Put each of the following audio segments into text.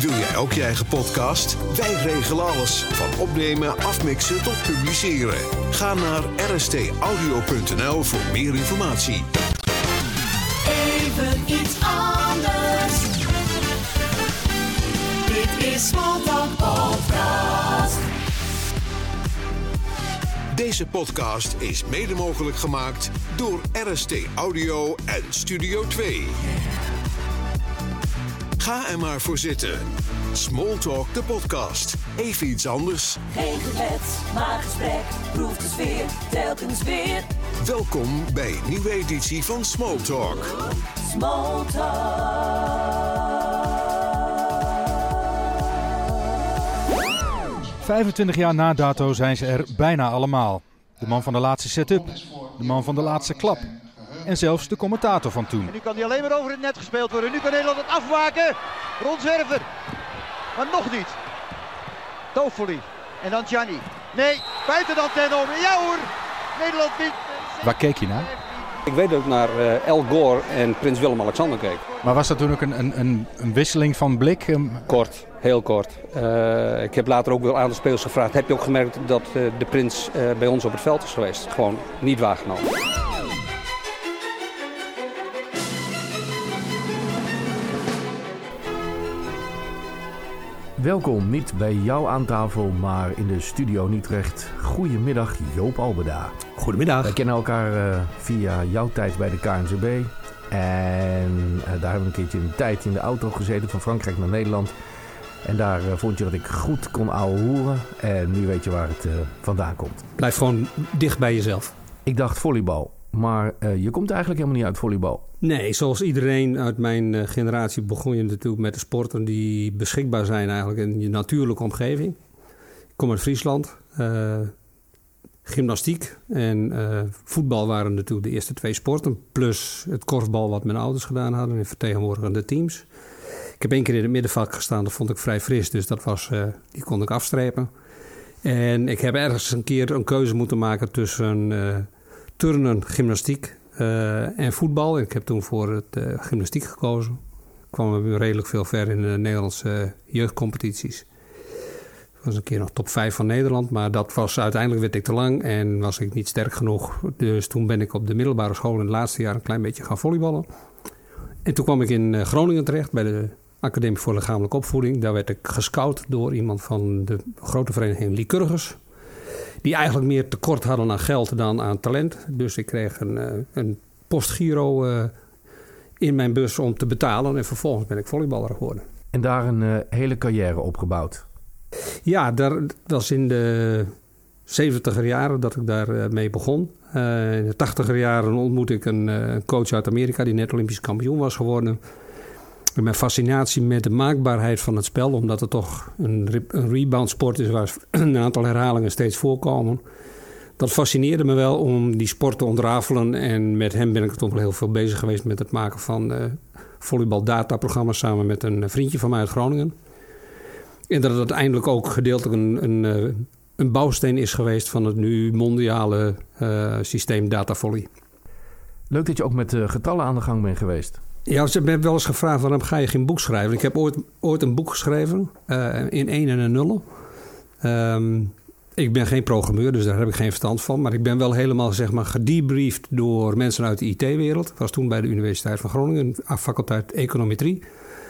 Wil jij ook je eigen podcast? Wij regelen alles. Van opnemen, afmixen tot publiceren. Ga naar rstaudio.nl voor meer informatie. Even iets anders. Dit is Smalltalk Podcast. Deze podcast is mede mogelijk gemaakt door RST Audio en Studio 2. Ga er maar voor zitten. Smalltalk, de podcast. Even iets anders. Geen gebed, maar gesprek. Proef de sfeer, telkens weer. Welkom bij een nieuwe editie van Smalltalk. Smalltalk. 25 jaar na dato zijn ze er bijna allemaal. De man van de laatste setup, de man van de laatste klap en zelfs de commentator van toen. En nu kan hij alleen maar over het net gespeeld worden. Nu kan Nederland het afmaken. Ron Zwerver. Maar nog niet. Toffoli. En dan Gianni. Nee, buiten dan ten over. Ja hoor. Nederland wint. Waar keek je naar? Ik weet dat ik naar Al Gore en prins Willem-Alexander keek. Maar was dat toen ook een wisseling van blik? Kort, heel kort. Ik heb later ook wel aan de spelers gevraagd. Heb je ook gemerkt dat de prins bij ons op het veld is geweest? Gewoon niet waargenomen. Welkom, niet bij jou aan tafel, maar in de studio in Utrecht. Goedemiddag, Joop Albeda. Goedemiddag. Wij kennen elkaar via jouw tijd bij de KNZB. En daar hebben we een keertje een tijd in de auto gezeten van Frankrijk naar Nederland. En daar vond je dat ik goed kon ouwehoeren. En nu weet je waar het vandaan komt. Blijf gewoon dicht bij jezelf. Ik dacht volleybal, maar je komt eigenlijk helemaal niet uit volleybal. Nee, zoals iedereen uit mijn generatie begon je natuurlijk met de sporten die beschikbaar zijn eigenlijk in je natuurlijke omgeving. Ik kom uit Friesland. Gymnastiek en voetbal waren natuurlijk de eerste twee sporten. Plus het korfbal wat mijn ouders gedaan hadden in vertegenwoordigende teams. Ik heb 1 keer in het middenvak gestaan, dat vond ik vrij fris. Dus die kon ik afstrepen. En ik heb ergens een keer een keuze moeten maken tussen turnen, gymnastiek en voetbal. Ik heb toen voor het gymnastiek gekozen. Ik kwam redelijk veel ver in de Nederlandse jeugdcompetities. Ik was een keer nog top 5 van Nederland, maar uiteindelijk werd ik te lang en was ik niet sterk genoeg. Dus toen ben ik op de middelbare school in het laatste jaar een klein beetje gaan volleyballen. En toen kwam ik in Groningen terecht bij de Academie voor Lichamelijke Opvoeding. Daar werd ik gescout door iemand van de grote vereniging Lycurgus. Die eigenlijk meer tekort hadden aan geld dan aan talent. Dus ik kreeg een postgiro in mijn bus om te betalen. En vervolgens ben ik volleyballer geworden. En daar een hele carrière opgebouwd. Ja, dat was in de 70er jaren dat ik daarmee begon. In de 80er jaren ontmoette ik een coach uit Amerika die net Olympisch kampioen was geworden. En mijn fascinatie met de maakbaarheid van het spel, omdat het toch een rebound sport is waar een aantal herhalingen steeds voorkomen. Dat fascineerde me wel om die sport te ontrafelen. En met hem ben ik toch wel heel veel bezig geweest met het maken van volleybal-dataprogramma's samen met een vriendje van mij uit Groningen. En dat het uiteindelijk ook gedeeltelijk een bouwsteen is geweest van het nu mondiale systeem datavolley. Leuk dat je ook met getallen aan de gang bent geweest. Ja, ze hebben wel eens gevraagd waarom ga je geen boek schrijven. Ik heb ooit een boek geschreven in 1 en een 0. Ik ben geen programmeur, dus daar heb ik geen verstand van. Maar ik ben wel helemaal gedebriefd door mensen uit de IT-wereld. Ik was toen bij de Universiteit van Groningen, faculteit Econometrie.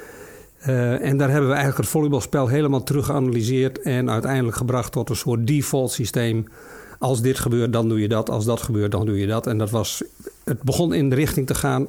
En daar hebben we eigenlijk het volleybalspel helemaal terug geanalyseerd en uiteindelijk gebracht tot een soort default systeem. Als dit gebeurt, dan doe je dat. Als dat gebeurt, dan doe je dat. En het begon in de richting te gaan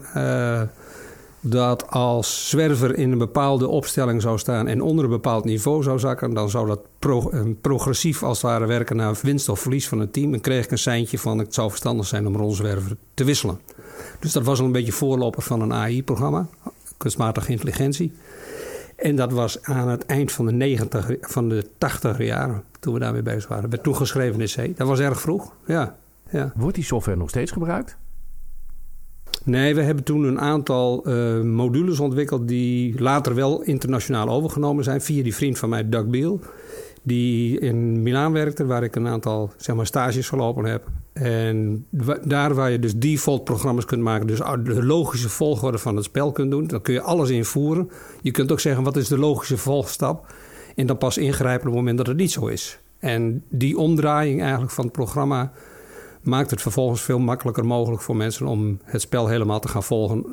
dat als Zwerver in een bepaalde opstelling zou staan en onder een bepaald niveau zou zakken, dan zou dat progressief als het ware werken naar winst of verlies van het team. En kreeg ik een seintje van het zou verstandig zijn om Ron Zwerver te wisselen. Dus dat was al een beetje voorloper van een AI-programma, kunstmatige intelligentie. En dat was aan het eind van de 80 jaren, toen we daarmee bezig waren. Werd toen geschreven in C. Dat was erg vroeg, ja. Wordt die software nog steeds gebruikt? Nee, we hebben toen een aantal modules ontwikkeld die later wel internationaal overgenomen zijn via die vriend van mij, Doug Beal. die in Milaan werkte, waar ik een aantal stages gelopen heb. En daar waar je dus default programma's kunt maken, dus de logische volgorde van het spel kunt doen, dan kun je alles invoeren. Je kunt ook zeggen, wat is de logische volgstap? En dan pas ingrijpen op het moment dat het niet zo is. En die omdraaiing eigenlijk van het programma maakt het vervolgens veel makkelijker mogelijk voor mensen om het spel helemaal te gaan volgen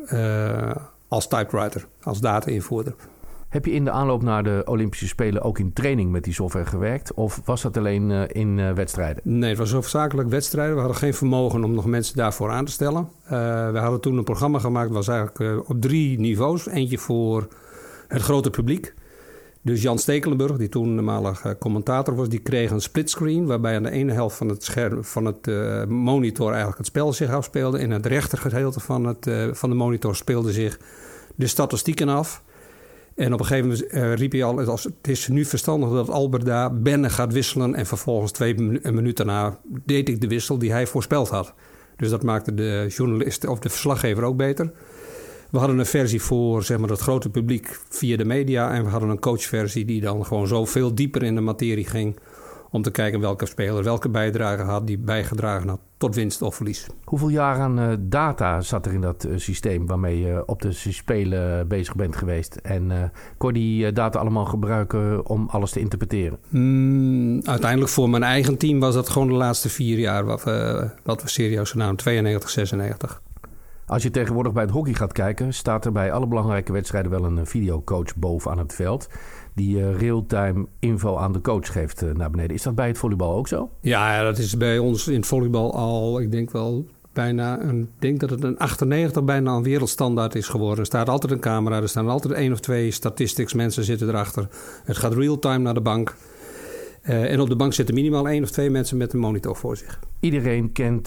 als typewriter, als data-invoerder. Heb je in de aanloop naar de Olympische Spelen ook in training met die software gewerkt? Of was dat alleen in wedstrijden? Nee, het was hoofdzakelijk wedstrijden. We hadden geen vermogen om nog mensen daarvoor aan te stellen. We hadden toen een programma gemaakt, dat was eigenlijk op 3 niveaus. Eentje voor het grote publiek. Dus Jan Stekelenburg, die toen eenmalig commentator was, die kreeg een splitscreen, waarbij aan de ene helft van het scherm van het monitor eigenlijk het spel zich afspeelde. In het rechtergedeelte van de monitor speelde zich de statistieken af. En op een gegeven moment riep hij al, het is nu verstandig dat Albert daar Benne gaat wisselen. En vervolgens 2 minuten daarna deed ik de wissel die hij voorspeld had. Dus dat maakte de journalist of de verslaggever ook beter. We hadden een versie voor dat grote publiek via de media. En we hadden een coachversie die dan gewoon zo veel dieper in de materie ging. Om te kijken welke speler welke bijdrage had die bijgedragen had tot winst of verlies. Hoeveel jaar aan data zat er in dat systeem waarmee je op de Spelen bezig bent geweest? En kon je die data allemaal gebruiken om alles te interpreteren? Uiteindelijk voor mijn eigen team was dat gewoon de laatste 4 jaar wat we serieus gedaan, 92, 96. Als je tegenwoordig bij het hockey gaat kijken, staat er bij alle belangrijke wedstrijden wel een videocoach bovenaan het veld die real-time info aan de coach geeft naar beneden. Is dat bij het volleybal ook zo? Ja, dat is bij ons in het volleybal al, ik denk wel bijna dat het een 98 bijna een wereldstandaard is geworden. Er staat altijd een camera, er staan altijd 1 of 2 statistics mensen zitten erachter. Het gaat real-time naar de bank. En op de bank zitten minimaal 1 of 2 mensen met een monitor voor zich. Iedereen kent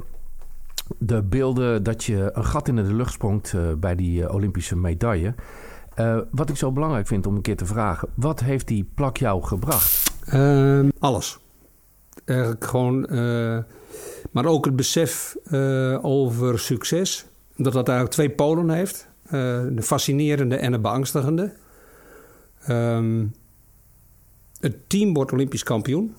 de beelden dat je een gat in de lucht sprongt bij die Olympische medaille. Wat ik zo belangrijk vind om een keer te vragen, wat heeft die plak jou gebracht? Alles. Eigenlijk gewoon, maar ook het besef over succes. Dat eigenlijk 2 polen heeft. De fascinerende en de beangstigende. Het team wordt Olympisch kampioen.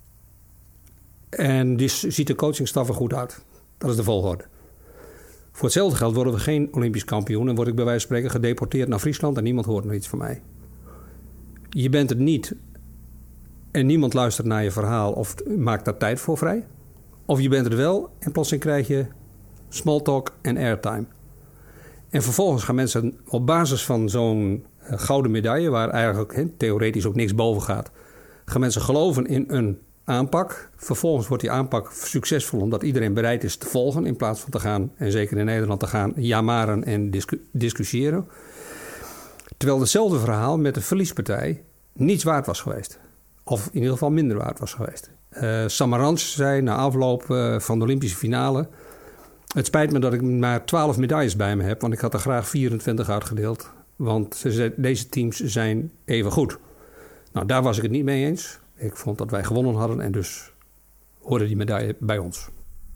En die ziet de coachingstaf er goed uit. Dat is de volgorde. Voor hetzelfde geld worden we geen Olympisch kampioen en word ik bij wijze van spreken gedeporteerd naar Friesland en niemand hoort nog iets van mij. Je bent het niet en niemand luistert naar je verhaal of maakt daar tijd voor vrij. Of je bent het wel en plotseling krijg je small talk en airtime. En vervolgens gaan mensen op basis van zo'n gouden medaille, waar eigenlijk theoretisch ook niks boven gaat, gaan mensen geloven in een aanpak. Vervolgens wordt die aanpak succesvol omdat iedereen bereid is te volgen in plaats van te gaan, en zeker in Nederland, te gaan jamaren en discussiëren. Terwijl hetzelfde verhaal met de verliespartij niets waard was geweest. Of in ieder geval minder waard was geweest. Samaranch zei na afloop van de Olympische finale: het spijt me dat ik maar 12 medailles bij me heb, want ik had er graag 24 uitgedeeld. Want deze teams zijn even goed. Nou, daar was ik het niet mee eens. Ik vond dat wij gewonnen hadden en dus hoorde die medaille bij ons.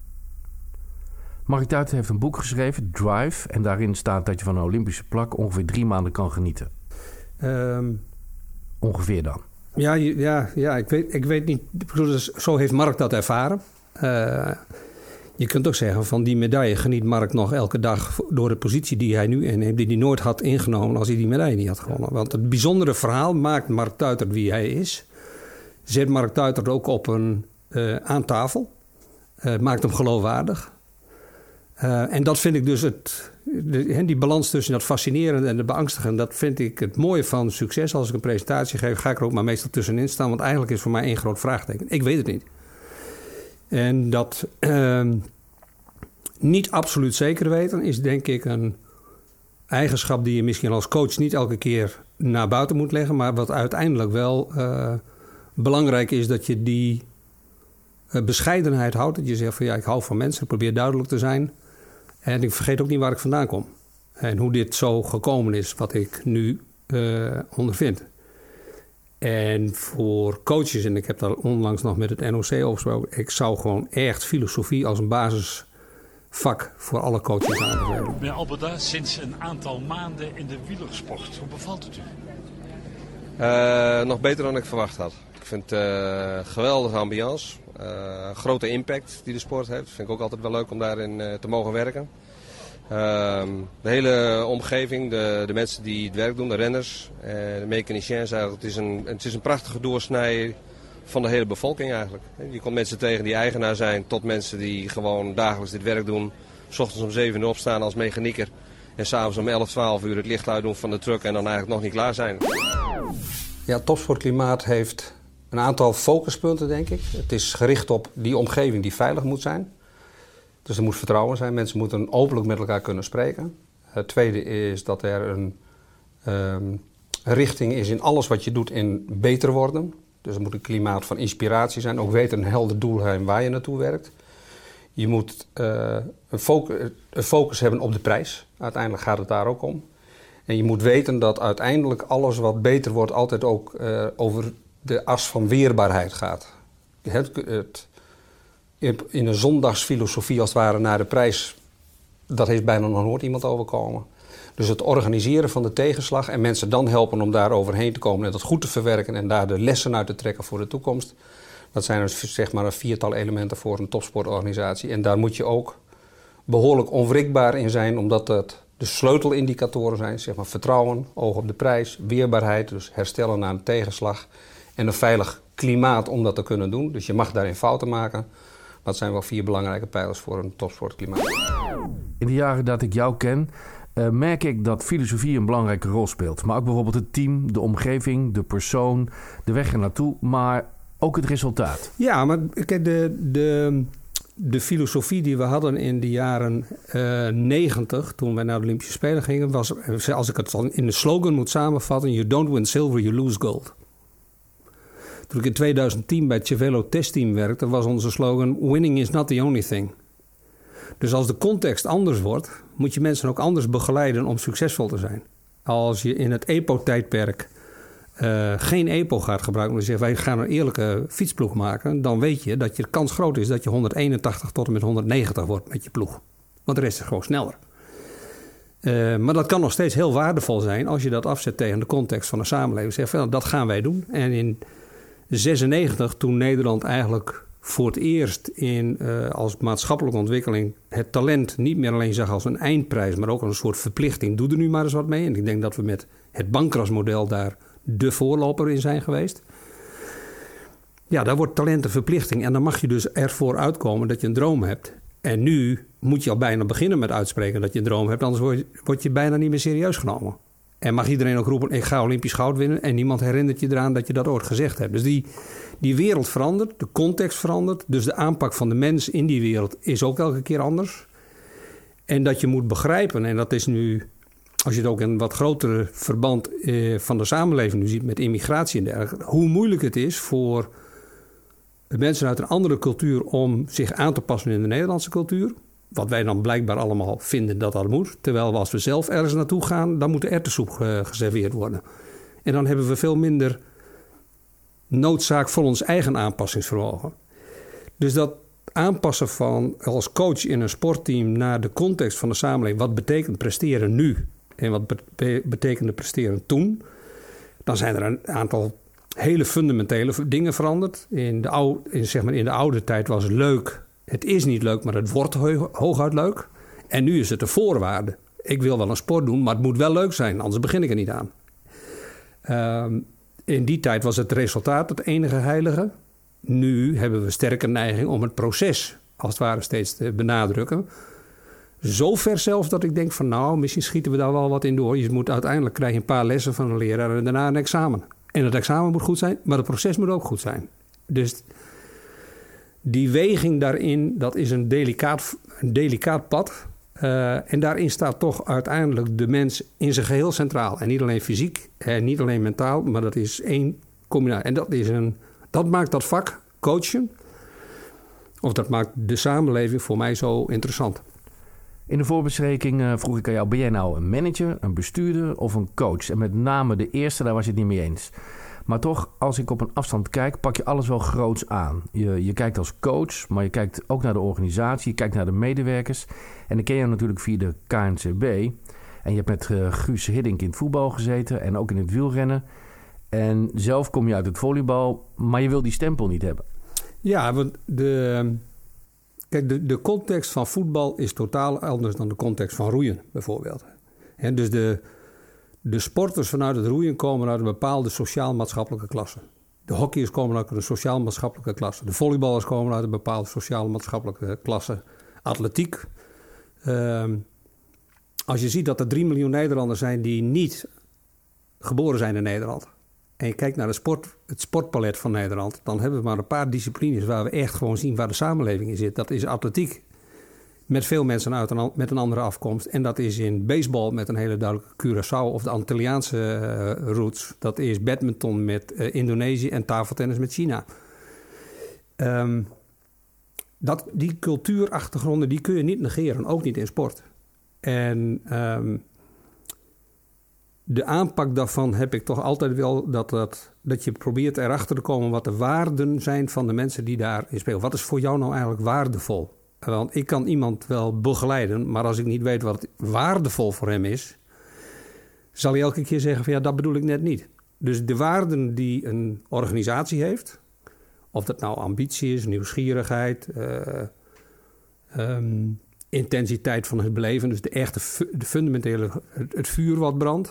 Mark Tuiten heeft een boek geschreven, Drive. En daarin staat dat je van een Olympische plak ongeveer 3 maanden kan genieten. Ongeveer dan? Ja, ik weet niet. Zo heeft Mark dat ervaren. Je kunt ook zeggen, van die medaille geniet Mark nog elke dag door de positie die hij nu inneemt, die hij nooit had ingenomen als hij die medaille niet had gewonnen. Want het bijzondere verhaal maakt Mark Tuiter wie hij is. Zet Mark Tuiter ook aan tafel. Maakt hem geloofwaardig. En dat vind ik dus die balans tussen dat fascinerende en de beangstigende, dat vind ik het mooie van succes. Als ik een presentatie geef, ga ik er ook maar meestal tussenin staan. Want eigenlijk is voor mij 1 groot vraagteken. Ik weet het niet. En dat niet absoluut zeker weten is denk ik een eigenschap die je misschien als coach niet elke keer naar buiten moet leggen. Maar wat uiteindelijk wel belangrijk is, dat je die bescheidenheid houdt. Dat je zegt van ik hou van mensen, ik probeer duidelijk te zijn. En ik vergeet ook niet waar ik vandaan kom. En hoe dit zo gekomen is, wat ik nu ondervind. En voor coaches, en ik heb daar onlangs nog met het NOC over gesproken, ik zou gewoon echt filosofie als een basisvak voor alle coaches aanbevelen. Meneer Alberda, sinds een aantal maanden in de wielersport. Hoe bevalt het u? Nog beter dan ik verwacht had. Ik vind het geweldige ambiance. Grote impact die de sport heeft. Vind ik ook altijd wel leuk om daarin te mogen werken. De hele omgeving, de mensen die het werk doen, de renners, de mechaniciens. Het is een prachtige doorsnij van de hele bevolking eigenlijk. Je komt mensen tegen die eigenaar zijn tot mensen die gewoon dagelijks dit werk doen. 's Ochtends om 7 uur opstaan als mechanieker. En s'avonds om 11, 12 uur het licht uitdoen van de truck en dan eigenlijk nog niet klaar zijn. Ja, topsportklimaat heeft een aantal focuspunten, denk ik. Het is gericht op die omgeving die veilig moet zijn. Dus er moet vertrouwen zijn. Mensen moeten openlijk met elkaar kunnen spreken. Het tweede is dat er een richting is in alles wat je doet in beter worden. Dus er moet een klimaat van inspiratie zijn. Ook weten een helder doel zijn waar je naartoe werkt. Je moet een focus hebben op de prijs. Uiteindelijk gaat het daar ook om. En je moet weten dat uiteindelijk alles wat beter wordt altijd ook over de as van weerbaarheid gaat. In een zondagsfilosofie als het ware naar de prijs, dat heeft bijna nog nooit iemand overkomen. Dus het organiseren van de tegenslag en mensen dan helpen om daar overheen te komen en dat goed te verwerken en daar de lessen uit te trekken voor de toekomst. Dat zijn dus zeg maar een 4-tal elementen voor een topsportorganisatie. En daar moet je ook behoorlijk onwrikbaar in zijn, omdat het de sleutelindicatoren zijn, zeg maar vertrouwen, oog op de prijs, weerbaarheid, dus herstellen na een tegenslag en een veilig klimaat om dat te kunnen doen. Dus je mag daarin fouten maken. Dat zijn wel 4 belangrijke pijlers voor een topsportklimaat. In de jaren dat ik jou ken, merk ik dat filosofie een belangrijke rol speelt. Maar ook bijvoorbeeld het team, de omgeving, de persoon, de weg ernaartoe, maar ook het resultaat. Ja, maar kijk, de filosofie die we hadden in de jaren 90, toen wij naar de Olympische Spelen gingen, was, als ik het dan in de slogan moet samenvatten, you don't win silver, you lose gold. Toen ik in 2010 bij het Cervelo testteam werkte, was onze slogan winning is not the only thing. Dus als de context anders wordt, moet je mensen ook anders begeleiden om succesvol te zijn. Als je in het EPO-tijdperk geen EPO gaat gebruiken, maar je zegt wij gaan een eerlijke fietsploeg maken, dan weet je dat je de kans groot is dat je 181 tot en met 190 wordt met je ploeg. Want de rest is gewoon sneller. Maar dat kan nog steeds heel waardevol zijn als je dat afzet tegen de context van de samenleving. Zeg van, dat gaan wij doen. En in 96, toen Nederland eigenlijk voor het eerst als maatschappelijke ontwikkeling het talent niet meer alleen zag als een eindprijs, maar ook als een soort verplichting. Doe er nu maar eens wat mee. En ik denk dat we met het Bankras-model daar de voorloper in zijn geweest. Ja, daar wordt talent een verplichting. En dan mag je dus ervoor uitkomen dat je een droom hebt. En nu moet je al bijna beginnen met uitspreken dat je een droom hebt. Anders word je bijna niet meer serieus genomen. En mag iedereen ook roepen, ik ga Olympisch goud winnen. En niemand herinnert je eraan dat je dat ooit gezegd hebt. Dus die wereld verandert, de context verandert. Dus de aanpak van de mens in die wereld is ook elke keer anders. En dat je moet begrijpen, en dat is nu, als je het ook in een wat grotere verband van de samenleving nu ziet met immigratie en dergelijke, hoe moeilijk het is voor mensen uit een andere cultuur om zich aan te passen in de Nederlandse cultuur. Wat wij dan blijkbaar allemaal vinden dat dat moet. Terwijl als we zelf ergens naartoe gaan, dan moet de erwtensoep geserveerd worden. En dan hebben we veel minder noodzaak voor ons eigen aanpassingsvermogen. Dus dat aanpassen van als coach in een sportteam naar de context van de samenleving. Wat betekent presteren nu en wat betekende presteren toen? Dan zijn er een aantal hele fundamentele dingen veranderd. In de oude tijd was het leuk. Het is niet leuk, maar het wordt hooguit leuk. En nu is het een voorwaarde. Ik wil wel een sport doen, maar het moet wel leuk zijn. Anders begin ik er niet aan. In die tijd was het resultaat het enige heilige. Nu hebben we sterke neiging om het proces als het ware steeds te benadrukken. Zo ver zelfs dat ik denk van nou, misschien schieten we daar wel wat in door. Uiteindelijk krijg je een paar lessen van een leraar en daarna een examen. En het examen moet goed zijn, maar het proces moet ook goed zijn. Dus die weging daarin, dat is een delicaat pad. En daarin staat toch uiteindelijk de mens in zijn geheel centraal. En niet alleen fysiek en niet alleen mentaal, maar dat is één combinatie. En dat maakt dat vak, coachen, of dat maakt de samenleving voor mij zo interessant. In de voorbespreking vroeg ik aan jou, ben jij nou een manager, een bestuurder of een coach? En met name de eerste, daar was je het niet mee eens. Maar toch, als ik op een afstand kijk, pak je alles wel groots aan. Je kijkt als coach, maar je kijkt ook naar de organisatie, je kijkt naar de medewerkers. En dan ken je natuurlijk via de KNCB. En je hebt met Guus Hiddink in het voetbal gezeten en ook in het wielrennen. En zelf kom je uit het volleybal, maar je wil die stempel niet hebben. Ja, want de context van voetbal is totaal anders dan de context van roeien, bijvoorbeeld. En dus de sporters vanuit het roeien komen uit een bepaalde sociaal-maatschappelijke klasse. De hockeyers komen uit een sociaal-maatschappelijke klasse. De volleyballers komen uit een bepaalde sociaal-maatschappelijke klasse. Atletiek. Als je ziet dat er 3 miljoen Nederlanders zijn die niet geboren zijn in Nederland. En je kijkt naar het sportpalet van Nederland. Dan hebben we maar een paar disciplines waar we echt gewoon zien waar de samenleving in zit. Dat is atletiek. Met veel mensen met een andere afkomst. En dat is in baseball met een hele duidelijke Curaçao of de Antilliaanse roots. Dat is badminton met Indonesië en tafeltennis met China. Die cultuurachtergronden die kun je niet negeren, ook niet in sport. En de aanpak daarvan heb ik toch altijd wel dat je probeert erachter te komen wat de waarden zijn van de mensen die daarin spelen. Wat is voor jou nou eigenlijk waardevol? Want ik kan iemand wel begeleiden, maar als ik niet weet wat waardevol voor hem is, zal hij elke keer zeggen van ja, dat bedoel ik net niet. Dus de waarden die een organisatie heeft, of dat nou ambitie is, nieuwsgierigheid, intensiteit van het beleven, dus de fundamentele, het vuur wat brandt.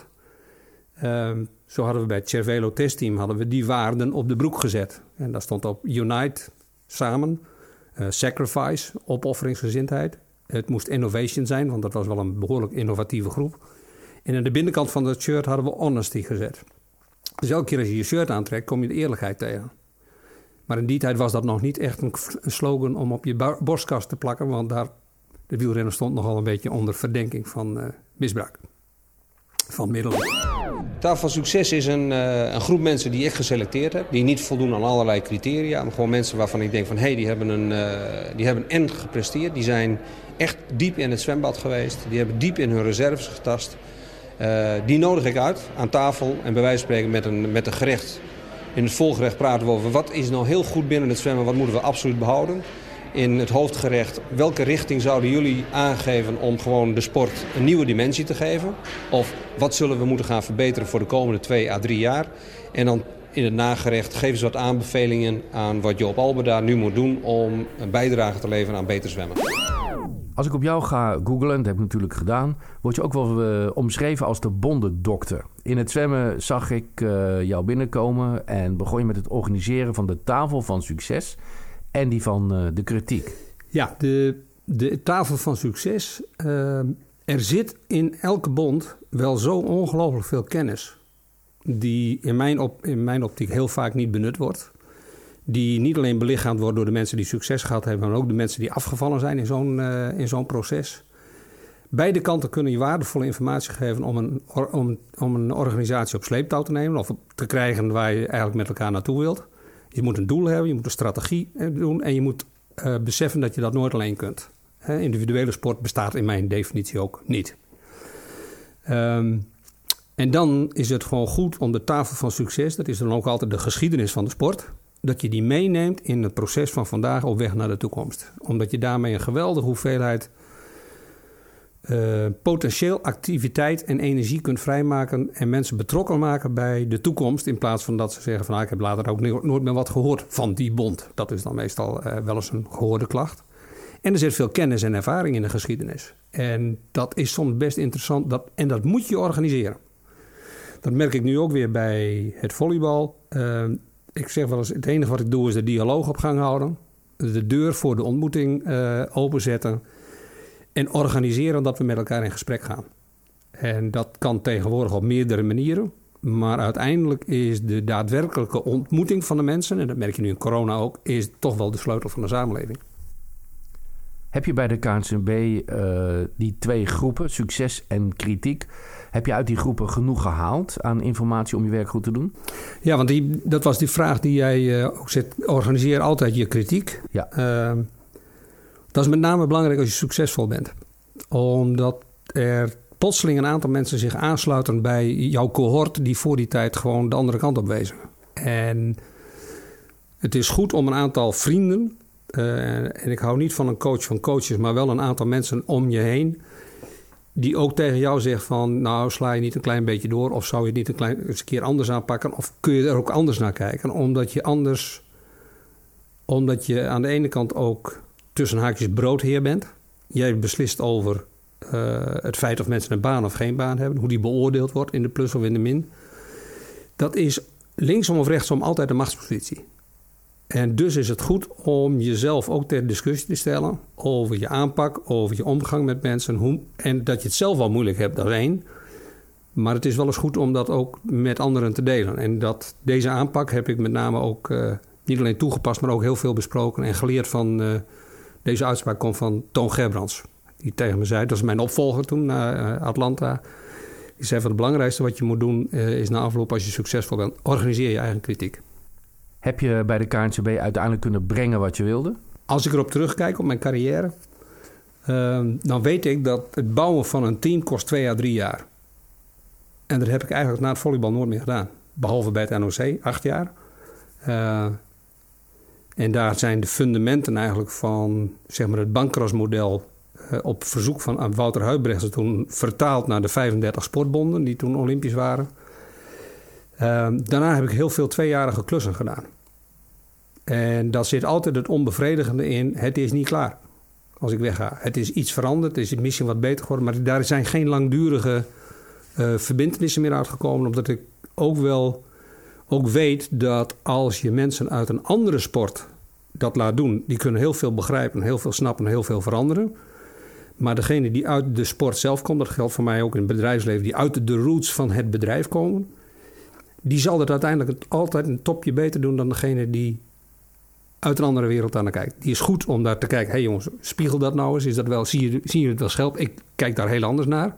Zo hadden we bij het Cervelo testteam die waarden op de broek gezet. En daar stond op Unite, samen, Sacrifice, opofferingsgezindheid. Het moest Innovation zijn, want dat was wel een behoorlijk innovatieve groep. En aan de binnenkant van dat shirt hadden we Honesty gezet. Dus elke keer als je je shirt aantrekt, kom je de eerlijkheid tegen. Maar in die tijd was dat nog niet echt een slogan om op je borstkast te plakken, want de wielrenner stond nogal een beetje onder verdenking van misbruik van middelen. Tafel van Succes is een groep mensen die ik geselecteerd heb. Die niet voldoen aan allerlei criteria. Maar gewoon mensen waarvan ik denk van die hebben en gepresteerd. Die zijn echt diep in het zwembad geweest. Die hebben diep in hun reserves getast. Die nodig ik uit aan tafel. En bij wijze van spreken met een gerecht. In het volgerecht praten we over wat is nou heel goed binnen het zwemmen. Wat moeten we absoluut behouden. In het hoofdgerecht, welke richting zouden jullie aangeven om gewoon de sport een nieuwe dimensie te geven? Of wat zullen we moeten gaan verbeteren voor de komende 2 à 3 jaar? En dan in het nagerecht geven ze wat aanbevelingen aan wat Joop Albeda nu moet doen om een bijdrage te leveren aan beter zwemmen. Als ik op jou ga googlen, dat heb ik natuurlijk gedaan, word je ook wel omschreven als de bondendokter. In het zwemmen zag ik jou binnenkomen en begon je met het organiseren van de Tafel van Succes en die van de kritiek. Ja, de Tafel van Succes. Er zit in elke bond wel zo ongelooflijk veel kennis die in mijn optiek heel vaak niet benut wordt. Die niet alleen belichaamd wordt door de mensen die succes gehad hebben, maar ook de mensen die afgevallen zijn in zo'n proces. Beide kanten kunnen je waardevolle informatie geven om een organisatie op sleeptouw te nemen of te krijgen waar je eigenlijk met elkaar naartoe wilt. Je moet een doel hebben, je moet een strategie doen en je moet beseffen dat je dat nooit alleen kunt. Individuele sport bestaat in mijn definitie ook niet. En dan is het gewoon goed om de Tafel van Succes, dat is dan ook altijd de geschiedenis van de sport, dat je die meeneemt in het proces van vandaag op weg naar de toekomst. Omdat je daarmee een geweldige hoeveelheid potentieel activiteit en energie kunt vrijmaken en mensen betrokken maken bij de toekomst, in plaats van dat ze zeggen van ik heb later ook nooit meer wat gehoord van die bond. Dat is dan meestal wel eens een gehoorde klacht. En er zit veel kennis en ervaring in de geschiedenis. En dat is soms best interessant en dat moet je organiseren. Dat merk ik nu ook weer bij het volleybal. Ik zeg wel eens, het enige wat ik doe is de dialoog op gang houden. De deur voor de ontmoeting openzetten. En organiseren dat we met elkaar in gesprek gaan. En dat kan tegenwoordig op meerdere manieren. Maar uiteindelijk is de daadwerkelijke ontmoeting van de mensen, en dat merk je nu in corona ook, is toch wel de sleutel van de samenleving. Heb je bij de KNCB die 2 groepen, succes en kritiek, heb je uit die groepen genoeg gehaald aan informatie om je werk goed te doen? Ja, want dat was die vraag die jij ook zet. Organiseer altijd je kritiek. Ja. Dat is met name belangrijk als je succesvol bent. Omdat er plotseling een aantal mensen zich aansluiten bij jouw cohort die voor die tijd gewoon de andere kant op wezen. En het is goed om een aantal vrienden, en ik hou niet van een coach van coaches, maar wel een aantal mensen om je heen die ook tegen jou zegt van, nou, sla je niet een klein beetje door, of zou je het niet eens een keer anders aanpakken, of kun je er ook anders naar kijken, omdat je aan de ene kant ook tussen haakjes broodheer bent. Jij beslist over het feit of mensen een baan of geen baan hebben, hoe die beoordeeld wordt in de plus of in de min. Dat is linksom of rechtsom altijd een machtspositie. En dus is het goed om jezelf ook ter discussie te stellen over je aanpak, over je omgang met mensen. En dat je het zelf wel moeilijk hebt, dat is één. Maar het is wel eens goed om dat ook met anderen te delen. En deze aanpak heb ik met name ook niet alleen toegepast, maar ook heel veel besproken en geleerd van... Deze uitspraak komt van Toon Gerbrands. Die tegen me zei, dat is mijn opvolger toen naar Atlanta. Die zei van het belangrijkste wat je moet doen is na afloop als je succesvol bent, organiseer je eigen kritiek. Heb je bij de KNCB uiteindelijk kunnen brengen wat je wilde? Als ik erop terugkijk op mijn carrière, dan weet ik dat het bouwen van een team kost 2 à 3 jaar. En dat heb ik eigenlijk na het volleybal nooit meer gedaan. Behalve bij het NOC, 8 jaar. En daar zijn de fundamenten eigenlijk van zeg maar het bankkrasmodel op verzoek van Wouter Huybrechts toen vertaald naar de 35 sportbonden die toen Olympisch waren. Daarna heb ik heel veel 2-jarige klussen gedaan. En daar zit altijd het onbevredigende in. Het is niet klaar als ik wegga. Het is iets veranderd, het is misschien wat beter geworden, maar daar zijn geen langdurige verbintenissen meer uitgekomen, omdat ik ook weet dat als je mensen uit een andere sport dat laat doen, die kunnen heel veel begrijpen, heel veel snappen, heel veel veranderen. Maar degene die uit de sport zelf komt, dat geldt voor mij ook in het bedrijfsleven, die uit de roots van het bedrijf komen, die zal het uiteindelijk altijd een topje beter doen dan degene die uit een andere wereld aan naar kijkt. Die is goed om daar te kijken, hey jongens, spiegel dat nou eens, is dat wel, zie je het wel scherp? Ik kijk daar heel anders naar.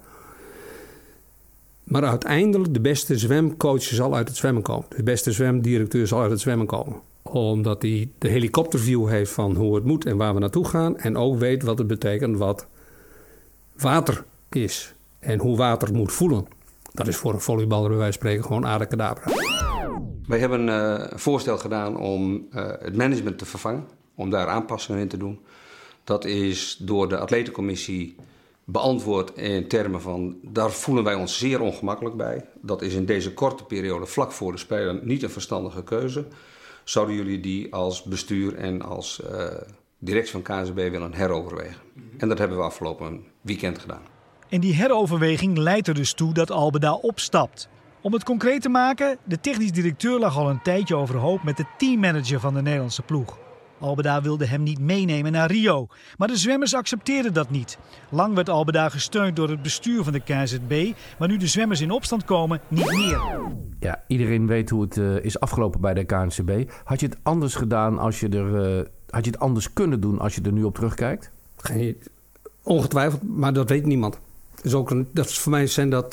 Maar uiteindelijk de beste zwemcoach zal uit het zwemmen komen. De beste zwemdirecteur zal uit het zwemmen komen. Omdat hij de helikopterview heeft van hoe het moet en waar we naartoe gaan. En ook weet wat het betekent wat water is. En hoe water moet voelen. Dat is voor een volleyballer bij wijze van spreken gewoon abracadabra. Wij hebben een voorstel gedaan om het management te vervangen. Om daar aanpassingen in te doen. Dat is door de atletencommissie beantwoord in termen van, daar voelen wij ons zeer ongemakkelijk bij. Dat is in deze korte periode vlak voor de Spelen niet een verstandige keuze. Zouden jullie die als bestuur en als directie van KNCB willen heroverwegen? En dat hebben we afgelopen weekend gedaan. En die heroverweging leidt er dus toe dat Albeda opstapt. Om het concreet te maken, de technisch directeur lag al een tijdje overhoop met de teammanager van de Nederlandse ploeg. Albeda wilde hem niet meenemen naar Rio, maar de zwemmers accepteerden dat niet. Lang werd Albeda gesteund door het bestuur van de KNZB, maar nu de zwemmers in opstand komen, niet meer. Ja, iedereen weet hoe het is afgelopen bij de KNCB. Had je het anders gedaan had je het anders kunnen doen als je er nu op terugkijkt? Ongetwijfeld, maar dat weet niemand. Voor mij zijn dat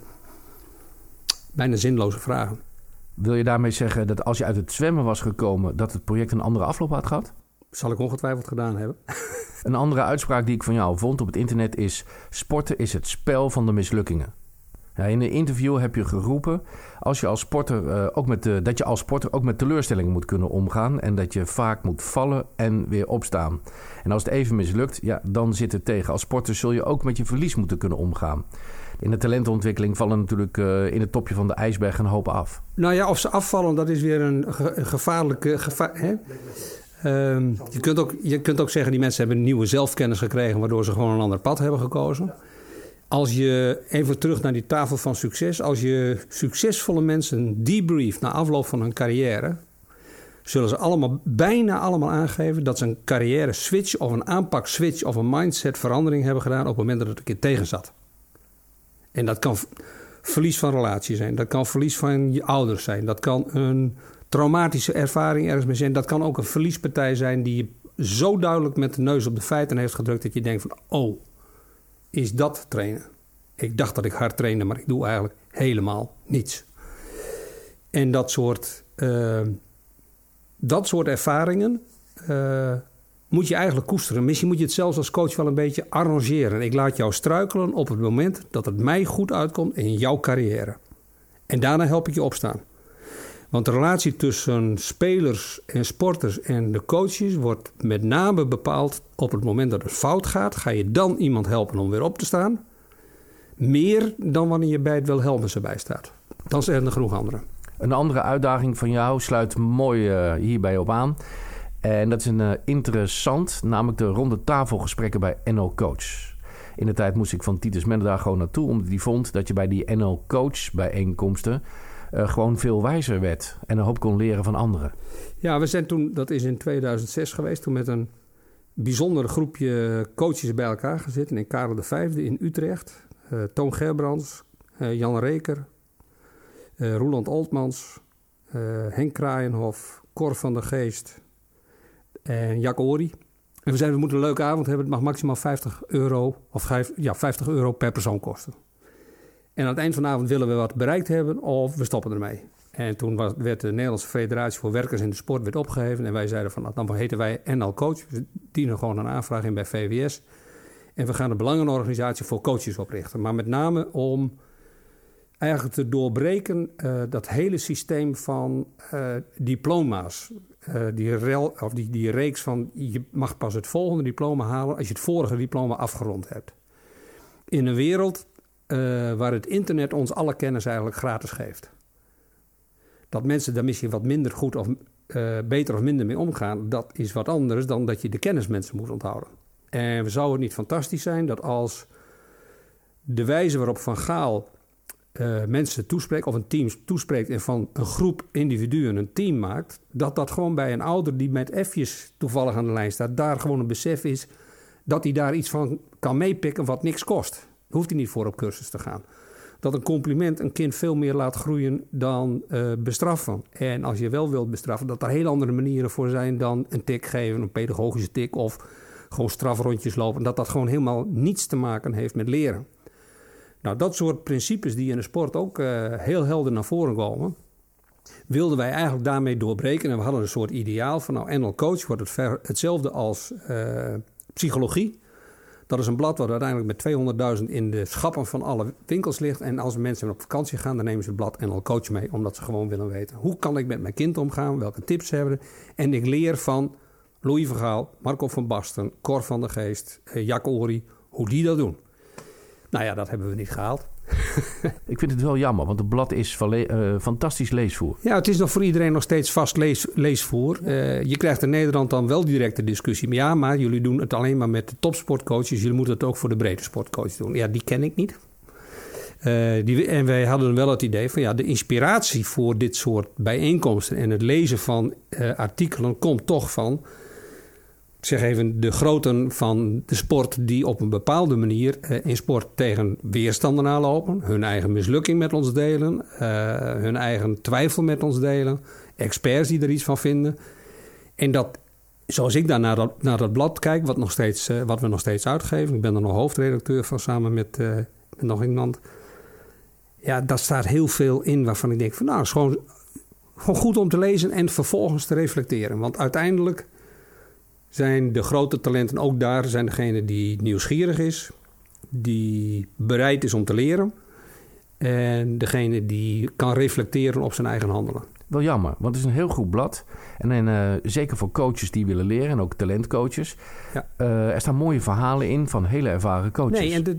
bijna zinloze vragen. Wil je daarmee zeggen dat als je uit het zwemmen was gekomen, dat het project een andere afloop had gehad? Zal ik ongetwijfeld gedaan hebben. Een andere uitspraak die ik van jou vond op het internet is: sporten is het spel van de mislukkingen. Ja, in een interview heb je geroepen dat je als sporter ook met teleurstellingen moet kunnen omgaan en dat je vaak moet vallen en weer opstaan. En als het even mislukt, ja, dan zit het tegen. Als sporter zul je ook met je verlies moeten kunnen omgaan. In de talentontwikkeling vallen natuurlijk in het topje van de ijsberg een hoop af. Nou ja, of ze afvallen, dat is weer een gevaarlijke... Je kunt ook zeggen, die mensen hebben nieuwe zelfkennis gekregen, waardoor ze gewoon een ander pad hebben gekozen. Als je even terug naar die tafel van succes, als je succesvolle mensen debrieft na afloop van hun carrière, zullen ze bijna allemaal aangeven dat ze een carrière switch of een aanpak switch of een mindset verandering hebben gedaan op het moment dat het een keer tegen zat. En dat kan verlies van relatie zijn. Dat kan verlies van je ouders zijn. Dat kan een traumatische ervaring ergens mee zijn. Dat kan ook een verliespartij zijn die je zo duidelijk met de neus op de feiten heeft gedrukt dat je denkt van, oh, is dat trainen? Ik dacht dat ik hard trainde, maar ik doe eigenlijk helemaal niets. En dat soort ervaringen moet je eigenlijk koesteren. Misschien moet je het zelfs als coach wel een beetje arrangeren. Ik laat jou struikelen op het moment dat het mij goed uitkomt in jouw carrière. En daarna help ik je opstaan. Want de relatie tussen spelers en sporters en de coaches wordt met name bepaald op het moment dat het fout gaat. Ga je dan iemand helpen om weer op te staan? meer dan wanneer je bij het Wilhelmus erbij staat. Dan zijn er genoeg anderen. Een andere uitdaging van jou sluit mooi hierbij op aan. En dat is een interessant, namelijk de ronde tafelgesprekken bij NL Coach. In de tijd moest ik van Titus Menne daar gewoon naartoe, omdat hij vond dat je bij die NL Coach bijeenkomsten gewoon veel wijzer werd en een hoop kon leren van anderen. Ja, we zijn toen, dat is in 2006 geweest, toen met een bijzonder groepje coaches bij elkaar gezeten in Karel V in Utrecht. Toon Gerbrands, Jan Reker, Roeland Oltmans, Henk Kraaienhof, Cor van der Geest en Jack Ory. En we zeiden, we moeten een leuke avond hebben. Het mag maximaal €50 per persoon kosten. En aan het eind van de avond willen we wat bereikt hebben of we stoppen ermee. En toen werd de Nederlandse Federatie voor Werkers in de Sport opgeheven. En wij zeiden van, dan heten wij NL Coach. We dienen gewoon een aanvraag in bij VWS. En we gaan een belangenorganisatie voor coaches oprichten. Maar met name om eigenlijk te doorbreken dat hele systeem van diploma's. Die reeks van je mag pas het volgende diploma halen als je het vorige diploma afgerond hebt. In een wereld waar het internet ons alle kennis eigenlijk gratis geeft. Dat mensen daar misschien wat minder goed of beter of minder mee omgaan, dat is wat anders dan dat je de kennis mensen moet onthouden. En zou het niet fantastisch zijn dat als de wijze waarop Van Gaal mensen toespreekt of een team toespreekt en van een groep individuen een team maakt, dat gewoon bij een ouder die met F'jes toevallig aan de lijn staat, daar gewoon een besef is dat hij daar iets van kan meepikken wat niks kost. Hoeft hij niet voor op cursus te gaan. Dat een compliment een kind veel meer laat groeien dan bestraffen. En als je wel wilt bestraffen, dat er heel andere manieren voor zijn dan een tik geven, een pedagogische tik of gewoon strafrondjes lopen. Dat gewoon helemaal niets te maken heeft met leren. Nou, dat soort principes die in de sport ook heel helder naar voren komen, wilden wij eigenlijk daarmee doorbreken. En we hadden een soort ideaal van, NL Coach wordt hetzelfde als psychologie. Dat is een blad wat uiteindelijk met 200.000 in de schappen van alle winkels ligt. En als mensen op vakantie gaan, dan nemen ze het blad NL Coach mee, omdat ze gewoon willen weten, hoe kan ik met mijn kind omgaan, welke tips hebben. En ik leer van Louis van Gaal, Marco van Basten, Cor van der Geest, Jack Ory, hoe die dat doen. Nou ja, dat hebben we niet gehaald. Ik vind het wel jammer, want het blad is fantastisch leesvoer. Ja, het is nog voor iedereen nog steeds vast leesvoer. Je krijgt in Nederland dan wel direct de discussie. Maar ja, maar jullie doen het alleen maar met de topsportcoaches. Jullie moeten het ook voor de brede sportcoach doen. Ja, die ken ik niet. En wij hadden wel het idee van, ja, de inspiratie voor dit soort bijeenkomsten en het lezen van artikelen komt toch van, zeg even, de groten van de sport die op een bepaalde manier in sport tegen weerstanden aanlopen. Hun eigen mislukking met ons delen. Hun eigen twijfel met ons delen. Experts die er iets van vinden. En dat, zoals ik daar naar dat blad kijk, wat we nog steeds uitgeven. Ik ben er nog hoofdredacteur van samen met nog iemand. Ja, daar staat heel veel in waarvan ik denk van, nou, het is gewoon goed om te lezen en vervolgens te reflecteren. Want uiteindelijk zijn de grote talenten ook daar, zijn degene die nieuwsgierig is, die bereid is om te leren en degene die kan reflecteren op zijn eigen handelen. Wel jammer, want het is een heel goed blad. En zeker voor coaches die willen leren en ook talentcoaches. Ja. Er staan mooie verhalen in van hele ervaren coaches. Nee, en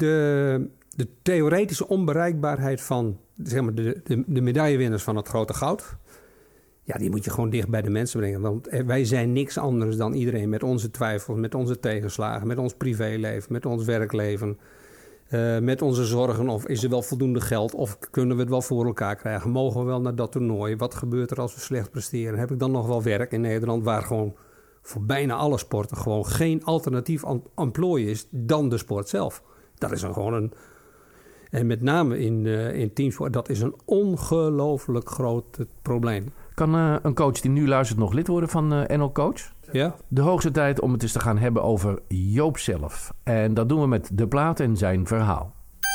de theoretische onbereikbaarheid van, zeg maar, de medaillewinnaars van het grote goud, ja, die moet je gewoon dicht bij de mensen brengen. Want wij zijn niks anders dan iedereen met onze twijfels, met onze tegenslagen, met ons privéleven, met ons werkleven, met onze zorgen. Of is er wel voldoende geld? Of kunnen we het wel voor elkaar krijgen? Mogen we wel naar dat toernooi? Wat gebeurt er als we slecht presteren? Heb ik dan nog wel werk in Nederland waar gewoon voor bijna alle sporten gewoon geen alternatief emplooi is dan de sport zelf? Dat is gewoon een. En met name in teamsport, dat is een ongelooflijk groot probleem. Kan een coach die nu luistert nog lid worden van NL Coach? Ja. De hoogste tijd om het eens te gaan hebben over Joop zelf. En dat doen we met De Plaat en zijn verhaal.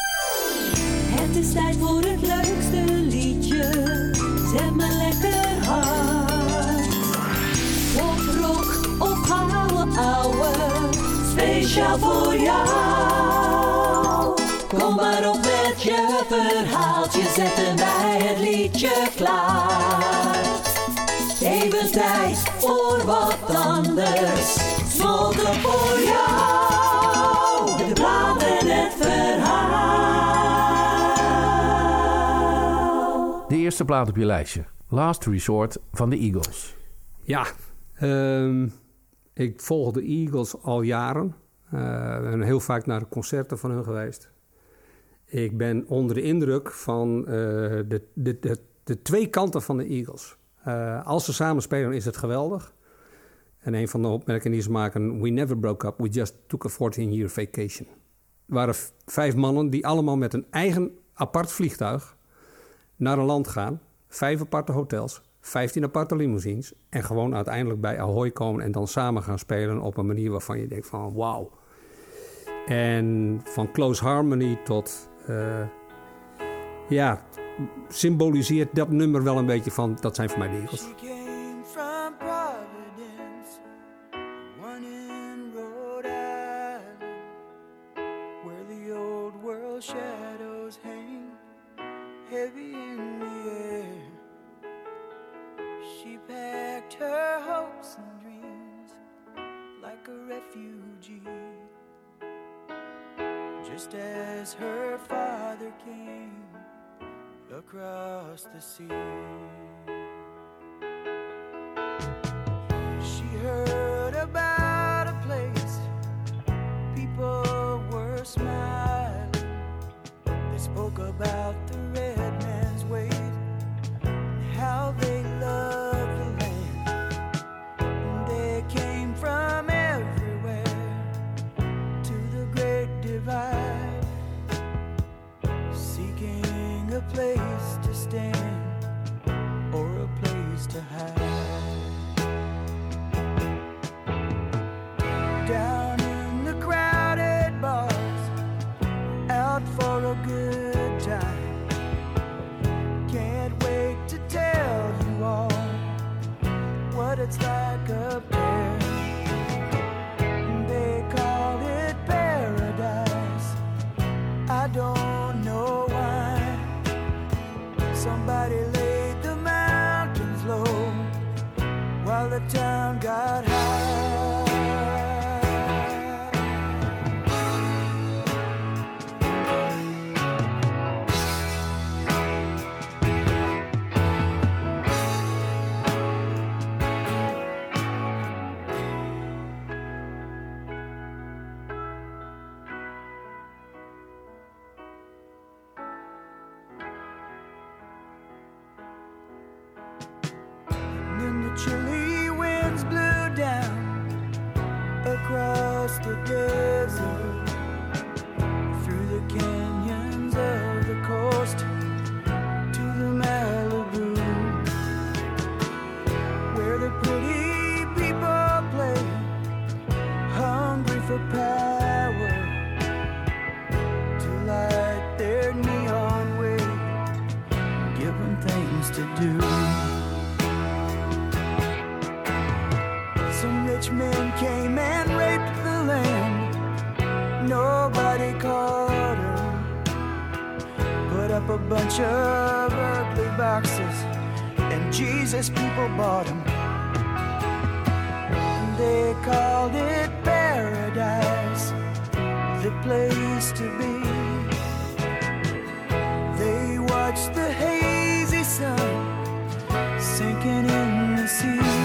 Het is tijd voor het leukste liedje. Zet me lekker hard. Of rock of ouwe, speciaal voor jou. Kom maar op met je verhaaltje, zetten wij het liedje klaar. Even tijd voor wat anders, smolten voor jou. De plaat en het verhaal. eerste plaat op je lijstje. Last Resort van de Eagles. Ja, ik volg de Eagles al jaren. Ik ben heel vaak naar de concerten van hun geweest. Ik ben onder de indruk van de twee kanten van de Eagles. Als ze samen spelen is het geweldig. En een van de opmerkingen die ze maken... We never broke up, we just took a 14-year vacation. Er waren 5 mannen die allemaal met een eigen apart vliegtuig... naar een land gaan. 5 aparte hotels, 15 aparte limousines... en gewoon uiteindelijk bij Ahoy komen... en dan samen gaan spelen op een manier waarvan je denkt van wauw. En van Close Harmony tot... symboliseert dat nummer wel een beetje van... dat zijn voor mij de Eagles. Shadows hang heavy in the air. She packed her hopes and dreams like a refugee, just as her father came across the sea. She heard about a place people were smiling. Spoke about the red man's ways, how they loved the land. And they came from everywhere to the great divide, seeking a place to stand or a place to hide. Down in the crowded bars, out for a good time. Can't wait to tell you all what it's like up there. They call it paradise. I don't know why. Somebody laid the mountains low while the town got high. Chilly winds blew down across the desert, through the canyons of the coast to the Malibu, where the pretty people play, hungry for power, to light their neon way, give them things to do. Some rich men came and raped the land. Nobody caught her. Put up a bunch of ugly boxes, and Jesus people bought them. They called it paradise, the place to be. They watched the hazy sun sinking in the sea.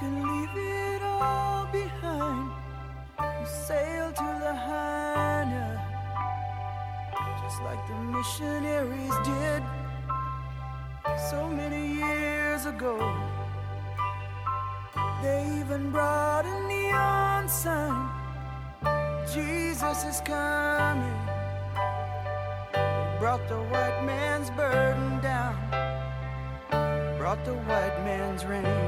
can leave it all behind and sail to Lahaina, just like the missionaries did so many years ago. They even brought a neon sign, Jesus is coming. They brought the white man's burden down, brought the white man's rain.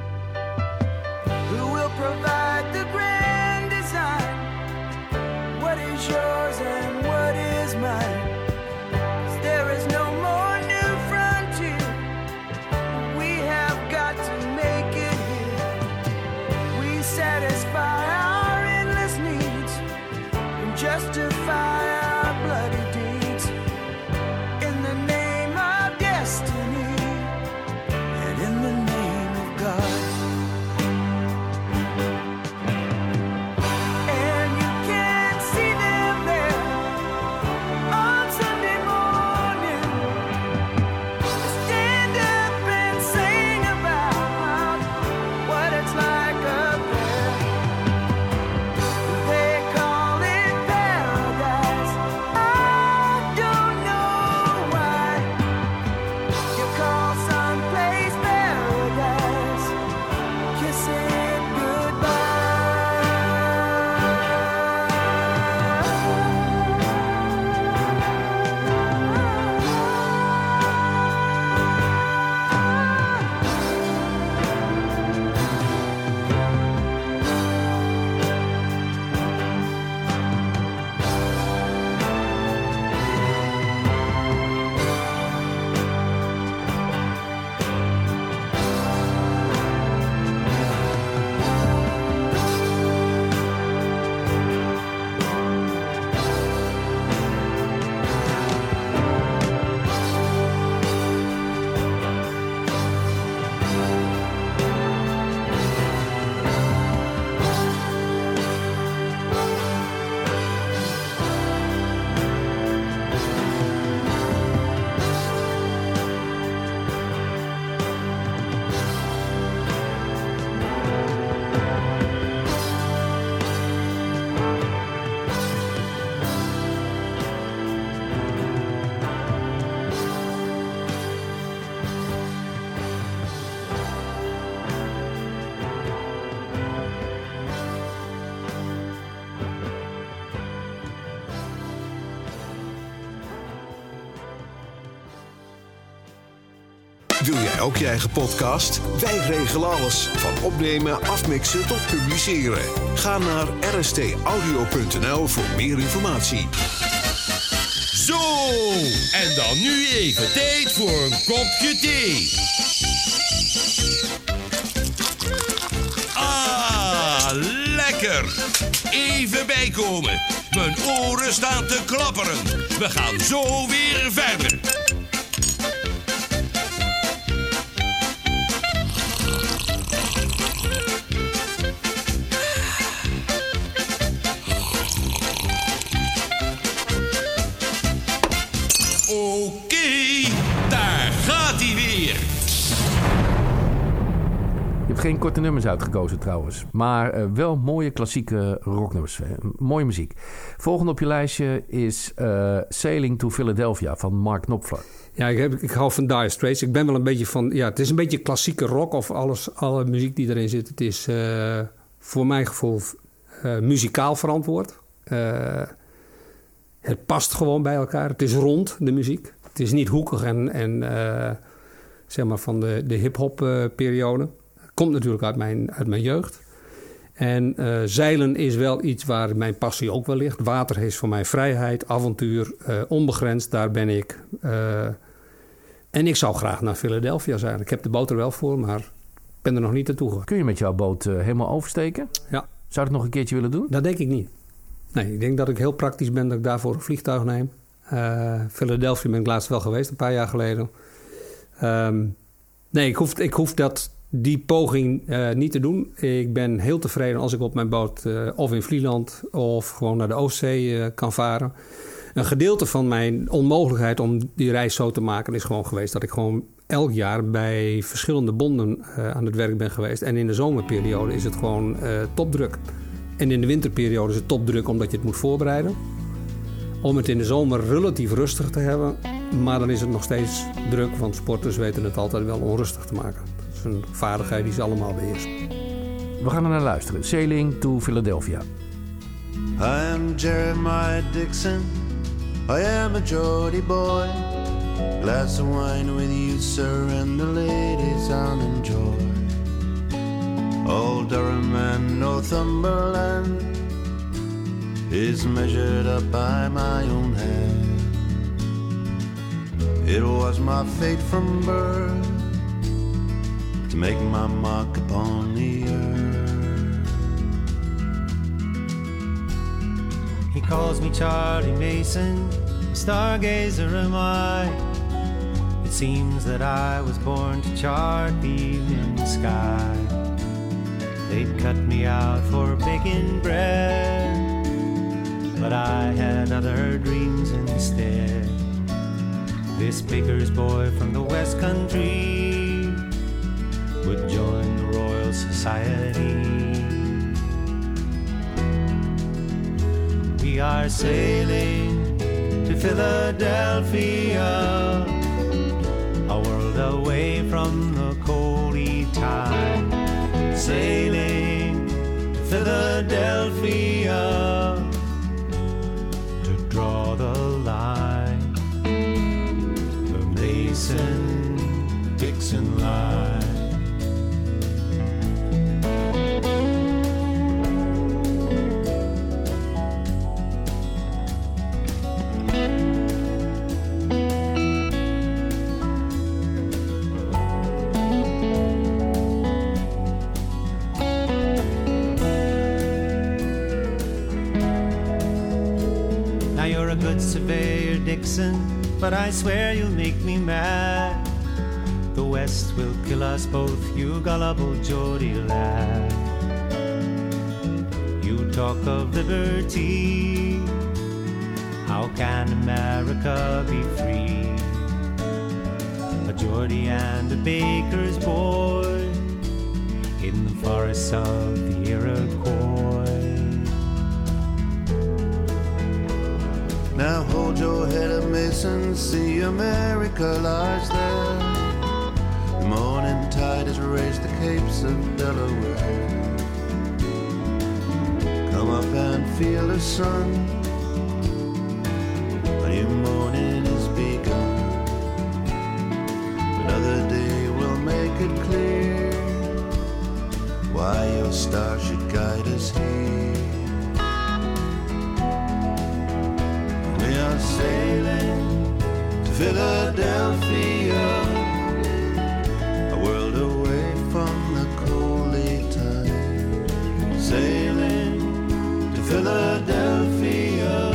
Who will provide the grand design? What is yours and what is mine? 'Cause there is no more new frontier. We have got to make it here. We satisfy our endless needs and justify our bloody deeds in the name of destiny and in the name of God. And you can see them there on Sunday morning. They stand up and sing about what it's like up there. They call it paradise. I don't know why you call someplace paradise. Kiss it goodbye. Wil jij ook je eigen podcast? Wij regelen alles. Van opnemen, afmixen tot publiceren. Ga naar rstaudio.nl voor meer informatie. Zo, en dan nu even tijd voor een kopje thee. Ah, lekker. Even bijkomen. Mijn oren staan te klapperen. We gaan zo weer verder. Oké, daar gaat hij weer. Je hebt geen korte nummers uitgekozen trouwens. Maar wel mooie klassieke rocknummers. Mooie muziek. Volgende op je lijstje is Sailing to Philadelphia van Mark Knopfler. Ja, ik hou van Dire Straits. Ik ben wel een beetje van... Ja, het is een beetje klassieke rock of alle muziek die erin zit. Het is voor mijn gevoel muzikaal verantwoord. Het past gewoon bij elkaar. Het is rond, de muziek. Het is niet hoekig en zeg maar van de hip-hop periode. Komt natuurlijk uit mijn jeugd. En zeilen is wel iets waar mijn passie ook wel ligt. Water is voor mij vrijheid, avontuur, onbegrensd. Daar ben ik. En ik zou graag naar Philadelphia zijn. Ik heb de boot er wel voor, maar ik ben er nog niet naartoe gegaan. Kun je met jouw boot helemaal oversteken? Ja. Zou je het nog een keertje willen doen? Dat denk ik niet. Nee, ik denk dat ik heel praktisch ben dat ik daarvoor een vliegtuig neem. Philadelphia ben ik laatst wel geweest, een paar jaar geleden. Nee, ik hoef die poging niet te doen. Ik ben heel tevreden als ik op mijn boot of in Vlieland of gewoon naar de Oostzee kan varen. Een gedeelte van mijn onmogelijkheid om die reis zo te maken is gewoon geweest dat ik gewoon elk jaar bij verschillende bonden aan het werk ben geweest. En in de zomerperiode is het gewoon topdruk. En in de winterperiode is het topdruk omdat je het moet voorbereiden. Om het in de zomer relatief rustig te hebben. Maar dan is het nog steeds druk, want sporters weten het altijd wel onrustig te maken. Dat is een vaardigheid die ze allemaal beheersen. We gaan er naar luisteren. Sailing to Philadelphia. I am Jeremiah Dixon. I am a Geordie boy. Glass of wine with you, sir, and the ladies I'll enjoy. Old Durham and Northumberland is measured up by my own hand. It was my fate from birth to make my mark upon the earth. He calls me Charlie Mason, stargazer am I. It seems that I was born to chart the evening sky. They'd cut me out for baking bread, but I had other dreams instead. This baker's boy from the West Country would join the Royal Society. We are sailing to Philadelphia, a world away from the coldy tide. Sailing to Philadelphia to draw the line, the Mason-Dixon line. Surveyor Dixon, but I swear you'll make me mad. The West will kill us both, you gullible Geordie lad. You talk of liberty, how can America be free? A Geordie and a baker's boy in the forests of the Iroquois. Now hold your head up, Mason, see America lies there. The morning tide has raised the capes of Delaware. Come up and feel the sun, a new morning is begun. Another day will make it clear why your star should guide us here. Sailing to Philadelphia, a world away from the coldy tide. Sailing to Philadelphia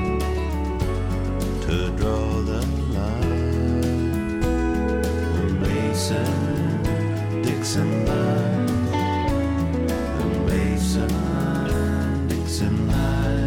to draw the line, the Mason-Dixon line, the Mason-Dixon line.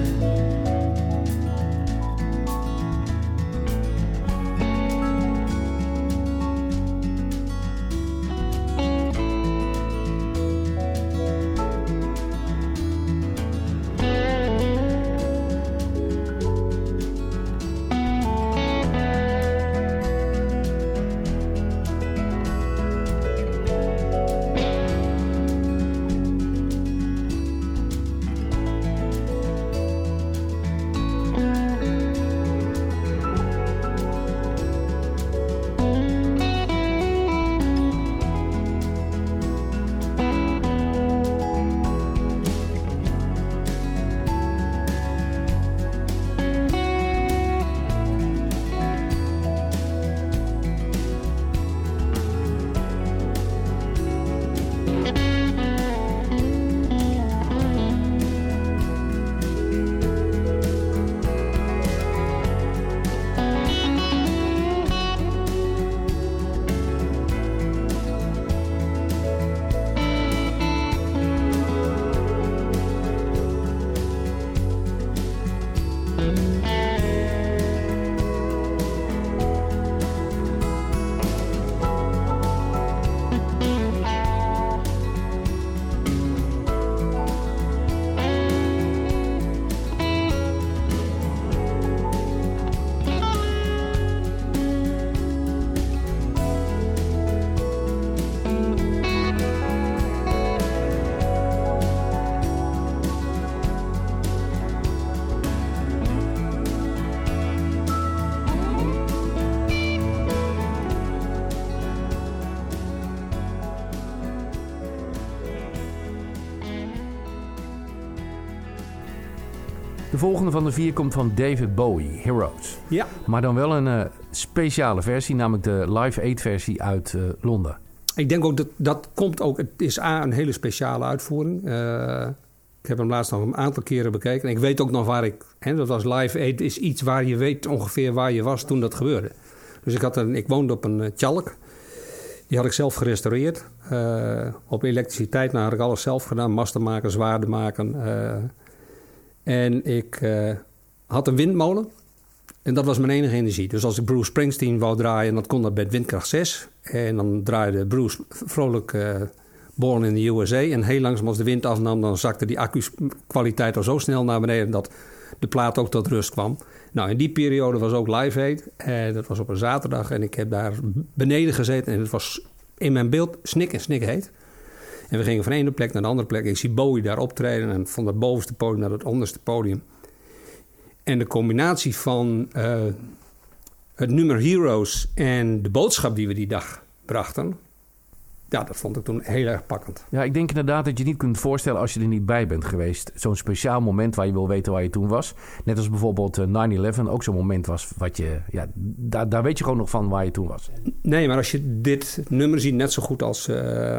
De volgende van de 4 komt van David Bowie, Heroes. Ja. Maar dan wel een speciale versie, namelijk de Live Aid versie uit Londen. Ik denk ook dat komt ook... Het is een hele speciale uitvoering. Ik heb hem laatst nog een aantal keren bekeken. En ik weet ook nog waar ik... dat was Live Aid, is iets waar je weet ongeveer waar je was toen dat gebeurde. Dus ik woonde op een tjalk. Die had ik zelf gerestaureerd. Op elektriciteit had ik alles zelf gedaan. Masten maken, zwaarden maken. En ik had een windmolen. En dat was mijn enige energie. Dus als ik Bruce Springsteen wou draaien, dan kon dat met windkracht 6. En dan draaide Bruce vrolijk Born in the USA. En heel langzaam als de wind afnam, dan zakte die accu-kwaliteit al zo snel naar beneden dat de plaat ook tot rust kwam. Nou, in die periode was ook Live Aid. Dat was op een zaterdag en ik heb daar beneden gezeten. En het was in mijn beeld snik heet. En we gingen van de ene plek naar de andere plek. Ik zie Bowie daar optreden en van het bovenste podium naar het onderste podium. En de combinatie van het nummer Heroes en de boodschap die we die dag brachten... Ja, dat vond ik toen heel erg pakkend. Ja, ik denk inderdaad dat je niet kunt voorstellen als je er niet bij bent geweest. Zo'n speciaal moment waar je wil weten waar je toen was. Net als bijvoorbeeld 9/11 ook zo'n moment was wat je... Ja, daar weet je gewoon nog van waar je toen was. Nee, maar als je dit nummer ziet, net zo goed als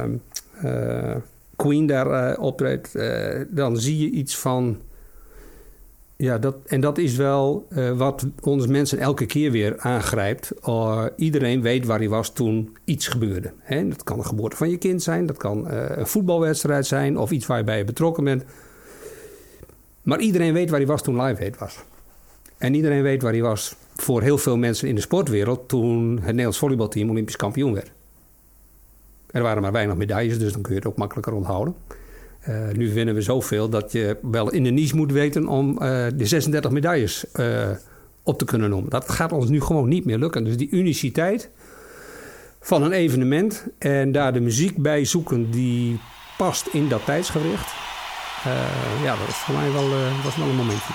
Queen daar optreedt... dan zie je iets van... Ja, dat is wel wat ons mensen elke keer weer aangrijpt. Iedereen weet waar hij was toen iets gebeurde. Hè? Dat kan de geboorte van je kind zijn. Dat kan een voetbalwedstrijd zijn. Of iets waar je bij betrokken bent. Maar iedereen weet waar hij was toen Live Aid was. En iedereen weet waar hij was voor heel veel mensen in de sportwereld... toen het Nederlands volleybalteam Olympisch kampioen werd. Er waren maar weinig medailles, dus dan kun je het ook makkelijker onthouden. Nu winnen we zoveel dat je wel in de niche moet weten om de 36 medailles op te kunnen noemen. Dat gaat ons nu gewoon niet meer lukken. Dus die uniciteit van een evenement en daar de muziek bij zoeken die past in dat tijdsgericht. Dat was voor mij wel een momentje.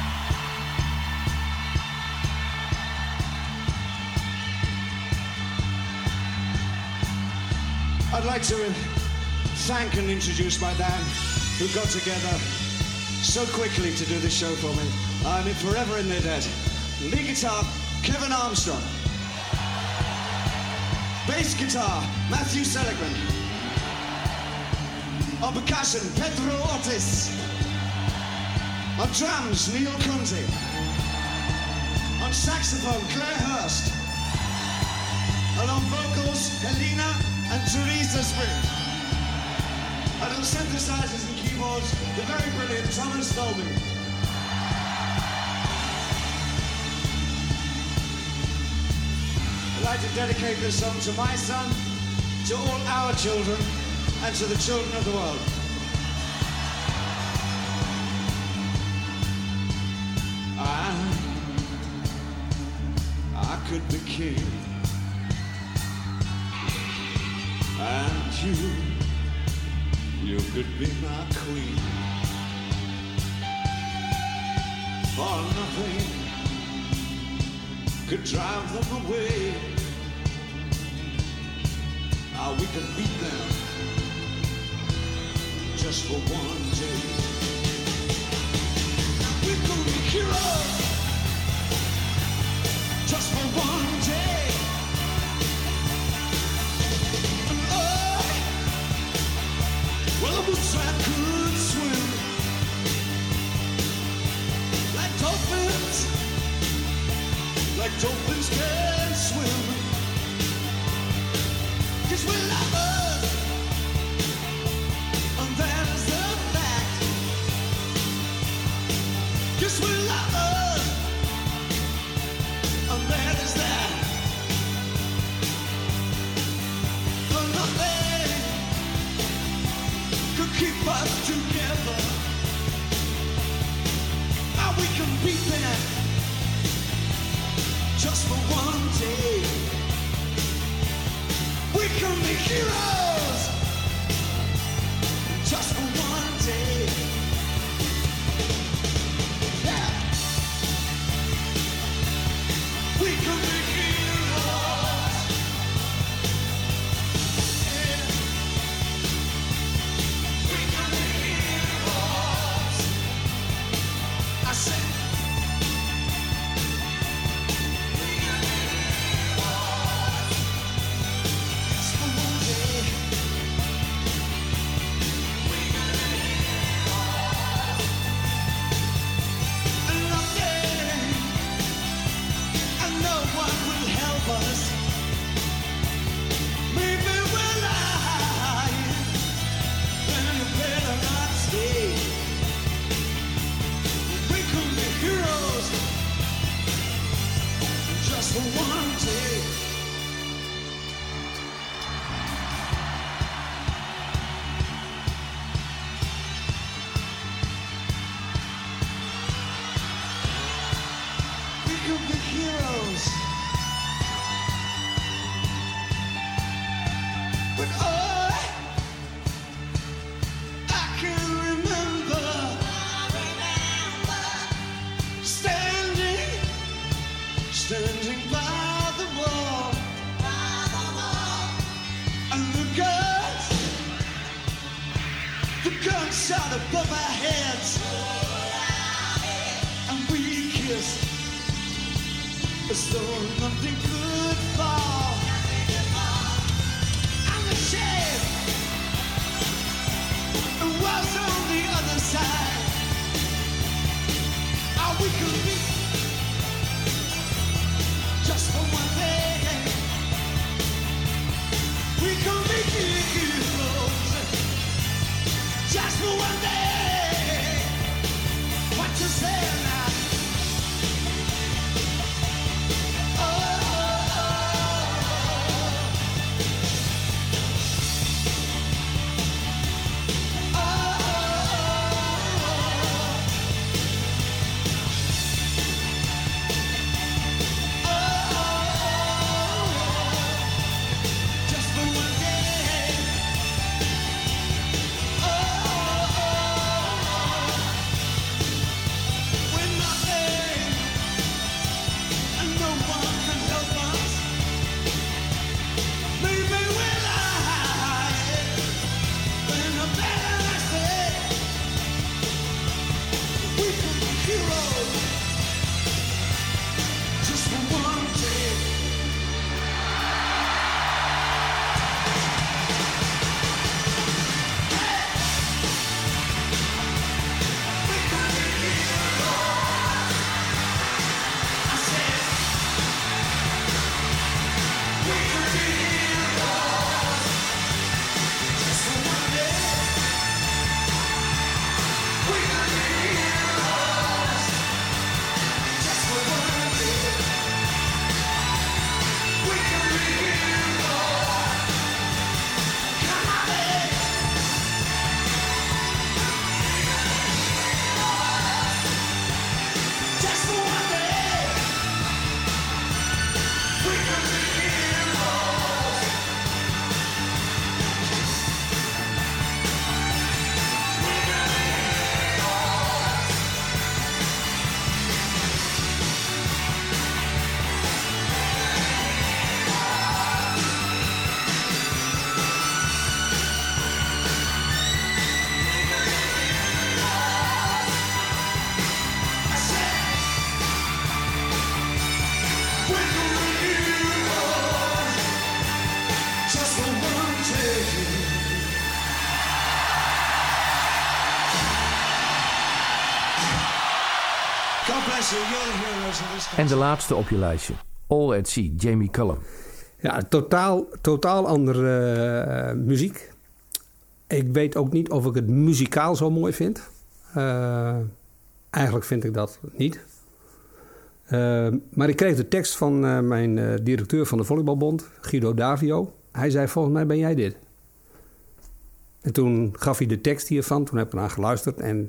I'd like to thank and introduce my band who got together so quickly to do this show for me. I'm forever in their debt. Lead guitar, Kevin Armstrong. Bass guitar, Matthew Seligman. On percussion, Pedro Ortiz. On drums, Neil Kunze. On saxophone, Claire Hurst. And on vocals, Helena and Teresa Spring. And on synthesizers and keyboards, the very brilliant Thomas Dolby. I'd like to dedicate this song to my son, to all our children, and to the children of the world. I could be king, and you could be my queen. For nothing could drive them away. We could beat them just for one day. We could be heroes just for one day. And well, I wish I could swim like dolphins can swim. 'Cause we're lovers, and that is the fact. 'Cause we're lovers, and that is that. For nothing could keep us together. Now we can beat them just for one day. We can be heroes just for one day. Yeah. We can be heroes. Yeah. We can be heroes. I said heroes. But I can remember standing by the wall, and the guns shot above our heads, and we kissed as though nothing could fall. And the shade was on the other side. We could be just for one day. We could be heroes just for one day. What you say now? En de laatste op je lijstje. All at Sea, Jamie Cullum. Ja, totaal andere muziek. Ik weet ook niet of ik het muzikaal zo mooi vind. Eigenlijk vind ik dat niet. Maar ik kreeg de tekst van mijn directeur van de Volleybalbond, Guido Davio. Hij zei, volgens mij ben jij dit. En toen gaf hij de tekst hiervan. Toen heb ik ernaar geluisterd. En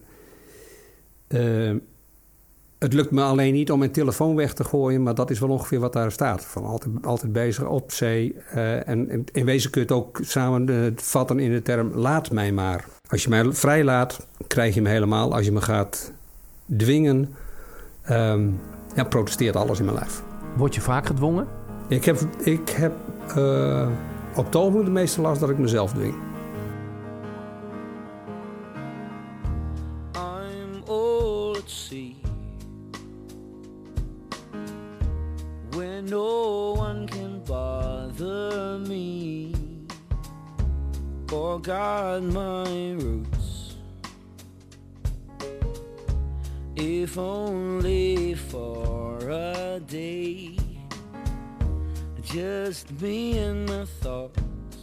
het lukt me alleen niet om mijn telefoon weg te gooien. Maar dat is wel ongeveer wat daar staat. Van altijd bezig op zee. En in wezen kun je het ook samenvatten in de term laat mij maar. Als je mij vrij laat, krijg je me helemaal. Als je me gaat dwingen, protesteert alles in mijn lijf. Word je vaak gedwongen? Ik heb op het ogenblik de meeste last dat ik mezelf dwing. I'm all at sea, where no one can bother me or guard my roots, if only for a day. Just me and my thoughts,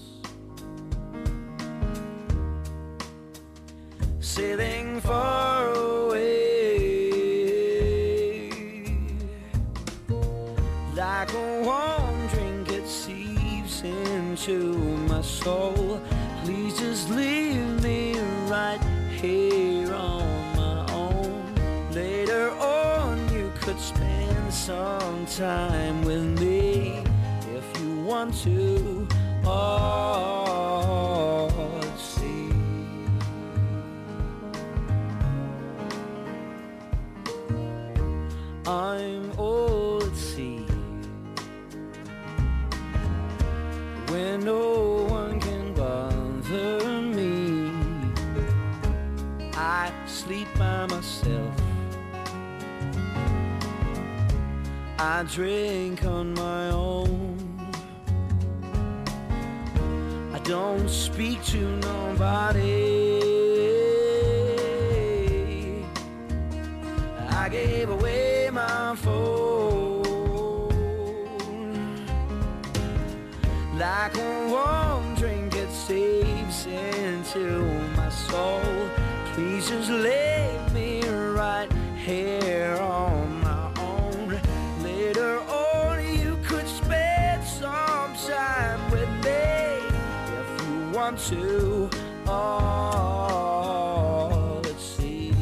sailing far away, like a warm drink it seeps into my soul. Please just leave me right here on my own. Later on you could spend some time with me if you want to. Oh, let's see. I'm old at sea when no one can bother me. I sleep by myself. I drink on my own. I don't speak to nobody. I gave away my phone. Like a warm drink, it seeps into my soul. Please just leave me right here on my own. Later on, you could spend some time with me if you want to. Oh, let's see.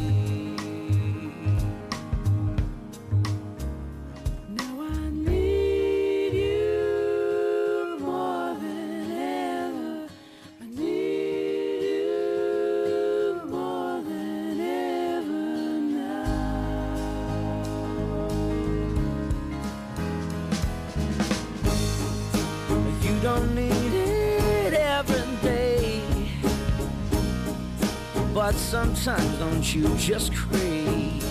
Now I need you more than ever. I need you more than ever now. You don't need it every day, but sometimes don't you just crave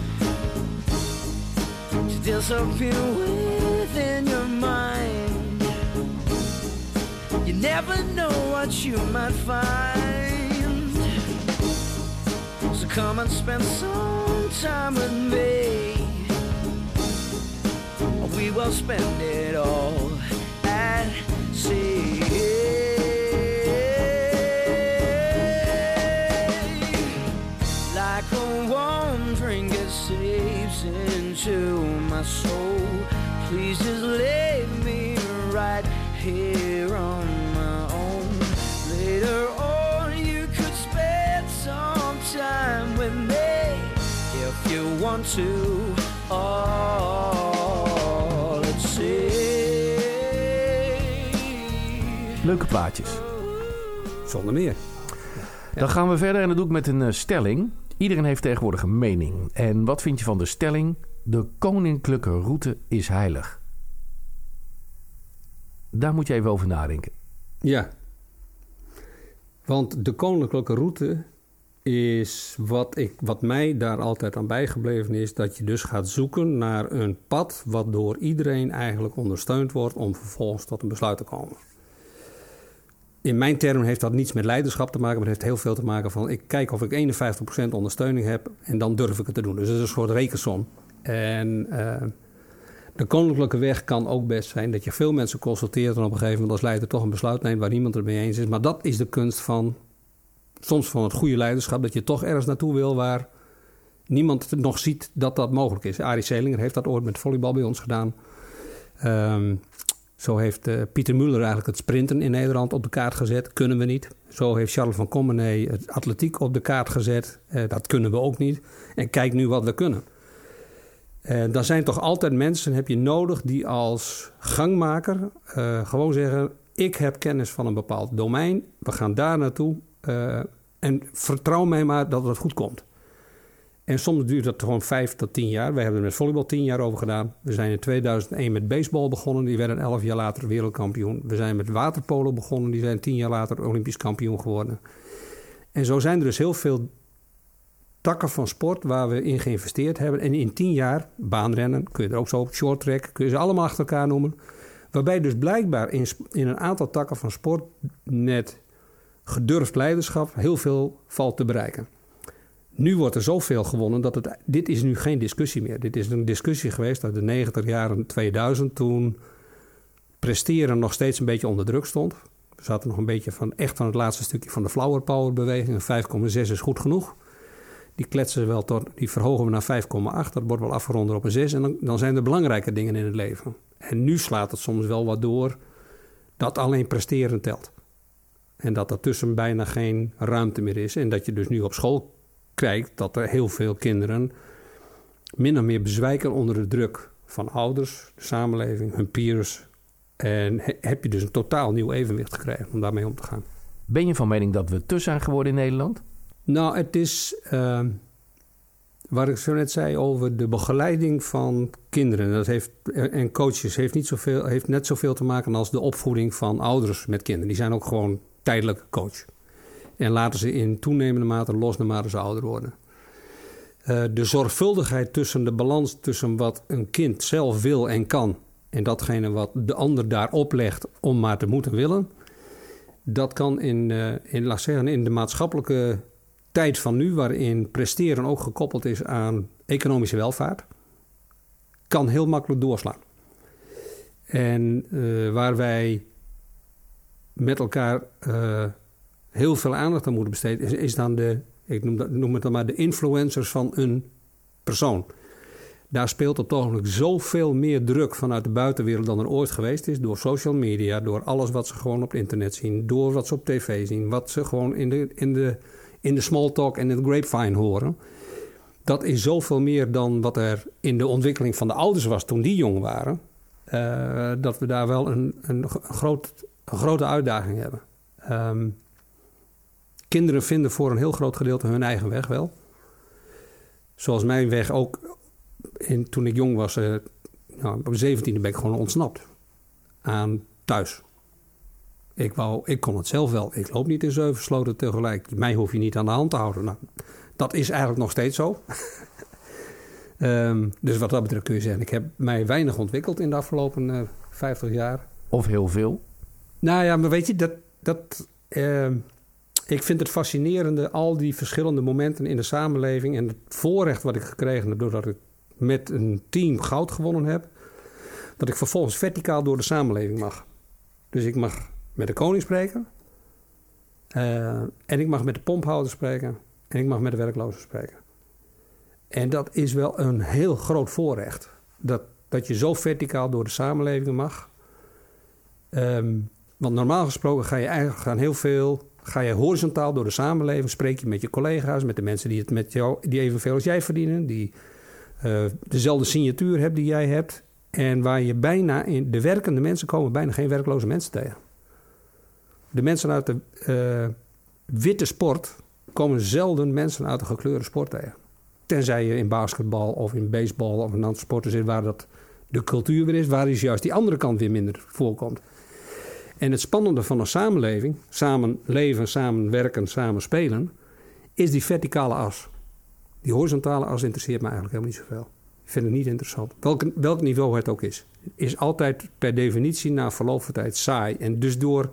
to disappear within your mind? You never know what you might find. So come and spend some time with me. We will spend it all at sea. Like a warm drink, it seeps into my soul. Please just leave me right here on my own. Later on, you could spend some time with me if you want to. Oh, let's see. Leuke plaatjes. Zonder meer. Dan gaan we verder en dat doe ik met een stelling. Iedereen heeft tegenwoordig een mening. En wat vind je van de stelling? De koninklijke route is heilig. Daar moet je even over nadenken. Ja. Want de koninklijke route is wat mij daar altijd aan bijgebleven is, dat je dus gaat zoeken naar een pad wat door iedereen eigenlijk ondersteund wordt om vervolgens tot een besluit te komen. In mijn termen heeft dat niets met leiderschap te maken, maar het heeft heel veel te maken van ik kijk of ik 51% ondersteuning heb en dan durf ik het te doen. Dus het is een soort rekensom. En de koninklijke weg kan ook best zijn dat je veel mensen consulteert en op een gegeven moment als leider toch een besluit neemt waar niemand het mee eens is. Maar dat is de kunst van soms van het goede leiderschap, dat je toch ergens naartoe wil waar niemand nog ziet dat dat mogelijk is. Arie Selinger heeft dat ooit met volleybal bij ons gedaan. Zo heeft Pieter Muller eigenlijk het sprinten in Nederland op de kaart gezet. Kunnen we niet. Zo heeft Charles van Commenee het atletiek op de kaart gezet. Dat kunnen we ook niet. En kijk nu wat we kunnen. Dan zijn toch altijd mensen, heb je nodig, die als gangmaker gewoon zeggen, ik heb kennis van een bepaald domein. We gaan daar naartoe. En vertrouw mij maar dat het goed komt. En soms duurt dat gewoon 5 tot 10 jaar. Wij hebben er met volleybal 10 jaar over gedaan. We zijn in 2001 met baseball begonnen. Die werden 11 jaar later wereldkampioen. We zijn met waterpolo begonnen. Die zijn 10 jaar later olympisch kampioen geworden. En zo zijn er dus heel veel takken van sport waar we in geïnvesteerd hebben. En in 10 jaar, baanrennen, kun je er ook zo op, short track, kun je ze allemaal achter elkaar noemen. Waarbij dus blijkbaar in een aantal takken van sport met gedurfd leiderschap heel veel valt te bereiken. Nu wordt er zoveel gewonnen dat dit is nu geen discussie meer. Dit is een discussie geweest uit de 90 jaren 2000... toen presteren nog steeds een beetje onder druk stond. We zaten nog een beetje van het laatste stukje van de flower power beweging. 5,6 is goed genoeg. Die kletsen we wel die verhogen we naar 5,8. Dat wordt wel afgerond op een 6. En dan zijn er belangrijke dingen in het leven. En nu slaat het soms wel wat door dat alleen presteren telt. En dat daartussen bijna geen ruimte meer is. En dat je dus nu op school kijkt dat er heel veel kinderen min of meer bezwijken onder de druk van ouders, de samenleving, hun peers. En heb je dus een totaal nieuw evenwicht gekregen om daarmee om te gaan. Ben je van mening dat we te zijn geworden in Nederland? Nou, het is waar ik zo net zei over de begeleiding van kinderen. En coaches heeft net zoveel te maken als de opvoeding van ouders met kinderen. Die zijn ook gewoon tijdelijk coach. En laten ze in toenemende mate los naarmate ze ouder worden. De zorgvuldigheid tussen de balans tussen wat een kind zelf wil en kan en datgene wat de ander daarop legt om maar te moeten willen, dat kan in de maatschappelijke tijd van nu, waarin presteren ook gekoppeld is aan economische welvaart, kan heel makkelijk doorslaan. En waar wij met elkaar heel veel aandacht aan moeten besteden, is dan ik noem het dan maar de influencers van een persoon. Daar speelt op het ogenblik zoveel meer druk vanuit de buitenwereld dan er ooit geweest is. Door social media, door alles wat ze gewoon op het internet zien. Door wat ze op tv zien. Wat ze gewoon in de small talk en in de grapevine horen. Dat is zoveel meer dan wat er in de ontwikkeling van de ouders was toen die jong waren. Dat we daar wel een grote uitdaging hebben. Kinderen vinden voor een heel groot gedeelte hun eigen weg wel. Zoals mijn weg ook. Toen ik jong was, op 17e ben ik gewoon ontsnapt aan thuis. Ik kon het zelf wel. Ik loop niet in 7 sloten tegelijk. Mij hoef je niet aan de hand te houden. Nou, dat is eigenlijk nog steeds zo. Dus wat dat betreft kun je zeggen, ik heb mij weinig ontwikkeld in de afgelopen 50 jaar. Of heel veel? Nou ja, maar weet je, ik vind het fascinerende, al die verschillende momenten in de samenleving en het voorrecht wat ik gekregen heb doordat ik met een team goud gewonnen heb, dat ik vervolgens verticaal door de samenleving mag. Dus ik mag met de koning spreken, en ik mag met de pomphouder spreken, en ik mag met de werklozen spreken. En dat is wel een heel groot voorrecht, dat je zo verticaal door de samenleving mag. Want normaal gesproken ga je horizontaal door de samenleving, spreek je met je collega's, met de mensen die het met jou, die evenveel als jij verdienen, die dezelfde signatuur hebben die jij hebt. En waar je de werkende mensen komen bijna geen werkloze mensen tegen. De mensen uit de witte sport komen zelden mensen uit de gekleurde sport tegen. Tenzij je in basketbal of in baseball of in andere sporten zit waar dat de cultuur weer is, waar is juist die andere kant weer minder voorkomt. En het spannende van een samenleving, samen leven, samen werken, samen spelen, is die verticale as. Die horizontale as interesseert me eigenlijk helemaal niet zoveel. Ik vind het niet interessant. Welk niveau het ook is altijd per definitie na verloop van tijd saai. En dus door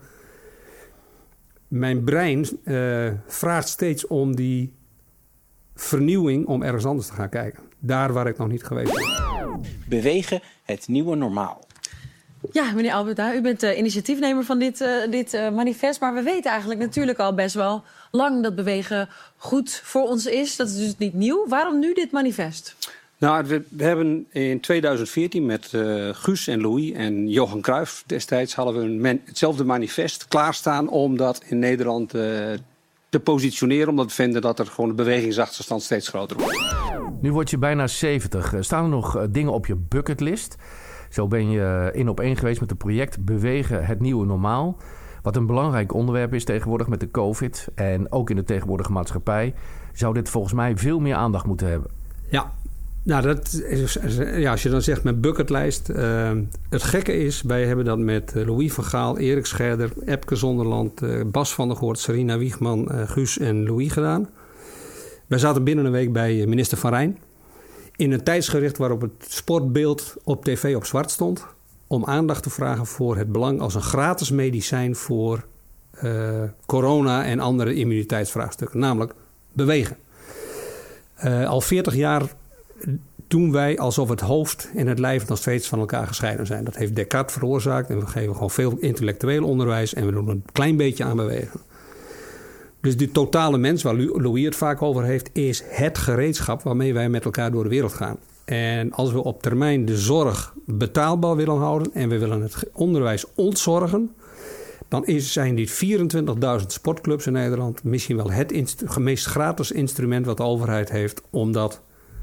mijn brein vraagt steeds om die vernieuwing om ergens anders te gaan kijken. Daar waar ik nog niet geweest ben. Bewegen, het nieuwe normaal. Ja, meneer Alberda, u bent initiatiefnemer van dit manifest. Maar we weten eigenlijk natuurlijk al best wel lang dat bewegen goed voor ons is. Dat is dus niet nieuw. Waarom nu dit manifest? Nou, we hebben in 2014 met Guus en Louis en Johan Cruijff destijds hadden we hetzelfde manifest klaarstaan om dat in Nederland te positioneren. Omdat we vinden dat er gewoon de bewegingsachterstand steeds groter wordt. Nu word je bijna 70. Staan er nog dingen op je bucketlist? Zo ben je 1 op 1 geweest met het project Bewegen, het nieuwe normaal. Wat een belangrijk onderwerp is tegenwoordig met de COVID. En ook in de tegenwoordige maatschappij zou dit volgens mij veel meer aandacht moeten hebben. Ja, nou als je dan zegt met bucketlijst. Het gekke is, wij hebben dat met Louis van Gaal, Erik Scherder, Epke Zonderland, Bas van der Goort, Sarina Wiegman, Guus en Louis gedaan. Wij zaten binnen een week bij minister Van Rijn. In een tijdsgericht waarop het sportbeeld op tv op zwart stond. Om aandacht te vragen voor het belang als een gratis medicijn voor corona en andere immuniteitsvraagstukken. Namelijk bewegen. Al 40 jaar doen wij alsof het hoofd en het lijf nog steeds van elkaar gescheiden zijn. Dat heeft Descartes veroorzaakt en we geven gewoon veel intellectueel onderwijs en we doen een klein beetje aan bewegen. Dus die totale mens, waar Louis het vaak over heeft, is het gereedschap waarmee wij met elkaar door de wereld gaan. En als we op termijn de zorg betaalbaar willen houden en we willen het onderwijs ontzorgen, dan zijn die 24.000 sportclubs in Nederland misschien wel het meest gratis instrument wat de overheid heeft om dat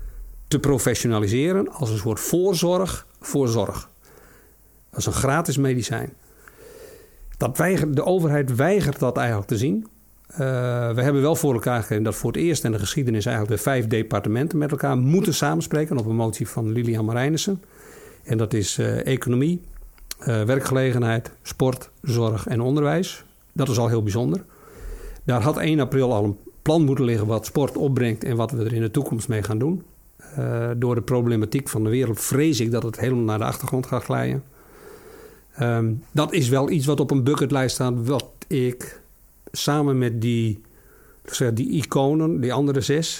te professionaliseren als een soort voorzorg voor zorg. Als een gratis medicijn. De overheid weigert dat eigenlijk te zien. We hebben wel voor elkaar gekregen dat voor het eerst in de geschiedenis eigenlijk de 5 departementen met elkaar moeten samenspreken op een motie van Lilian Marijnissen. En dat is economie, werkgelegenheid, sport, zorg en onderwijs. Dat is al heel bijzonder. Daar had 1 april al een plan moeten liggen wat sport opbrengt en wat we er in de toekomst mee gaan doen. Door de problematiek van de wereld vrees ik dat het helemaal naar de achtergrond gaat glijden. Dat is wel iets wat op een bucketlijst staat, wat ik samen met die iconen, die andere 6...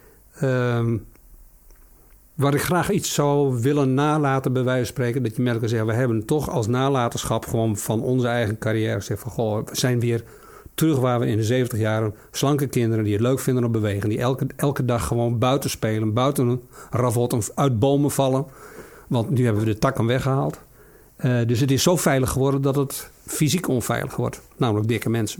waar ik graag iets zou willen nalaten, bij wijze van spreken, dat je met elkaar zegt, we hebben toch als nalatenschap gewoon van onze eigen carrière gezegd van, goh, we zijn weer terug waar we in de 70 jaren slanke kinderen die het leuk vinden om bewegen, die elke dag gewoon buiten spelen, buiten ravotten, uit bomen vallen. Want nu hebben we de takken weggehaald. Dus het is zo veilig geworden dat het fysiek onveilig wordt. Namelijk dikke mensen.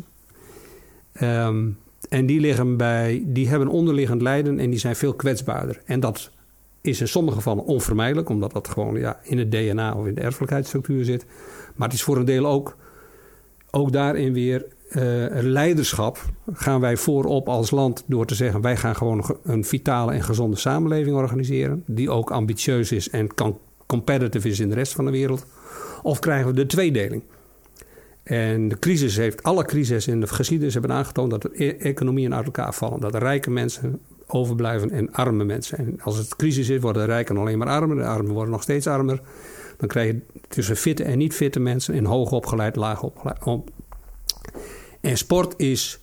En die hebben onderliggend lijden en die zijn veel kwetsbaarder. En dat is in sommige gevallen onvermijdelijk, omdat dat gewoon in het DNA of in de erfelijkheidsstructuur zit. Maar het is voor een deel ook daarin weer leiderschap. Gaan wij voorop als land door te zeggen, wij gaan gewoon een vitale en gezonde samenleving organiseren. Die ook ambitieus is en competitive is in de rest van de wereld. Of krijgen we de tweedeling? En alle crises in de geschiedenis hebben aangetoond dat de economieën uit elkaar vallen. Dat de rijke mensen overblijven en arme mensen. En als het crisis is, worden de rijken alleen maar armer. De armen worden nog steeds armer. Dan krijg je tussen fitte en niet fitte mensen in hoog opgeleid, laag opgeleid. En sport is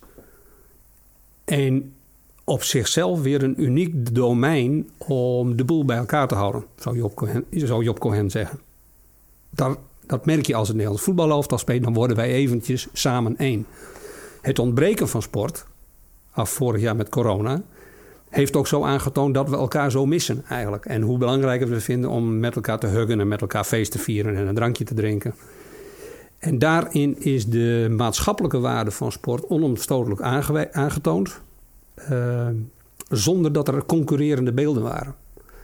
op zichzelf weer een uniek domein om de boel bij elkaar te houden, zou Job Cohen zeggen. Dat merk je als het Nederlands voetbalelftal speelt, dan worden wij eventjes samen één. Het ontbreken van sport, vorig jaar met corona, heeft ook zo aangetoond dat we elkaar zo missen eigenlijk. En hoe belangrijk we het vinden om met elkaar te huggen en met elkaar feest te vieren en een drankje te drinken. En daarin is de maatschappelijke waarde van sport onomstotelijk aangetoond. Zonder dat er concurrerende beelden waren.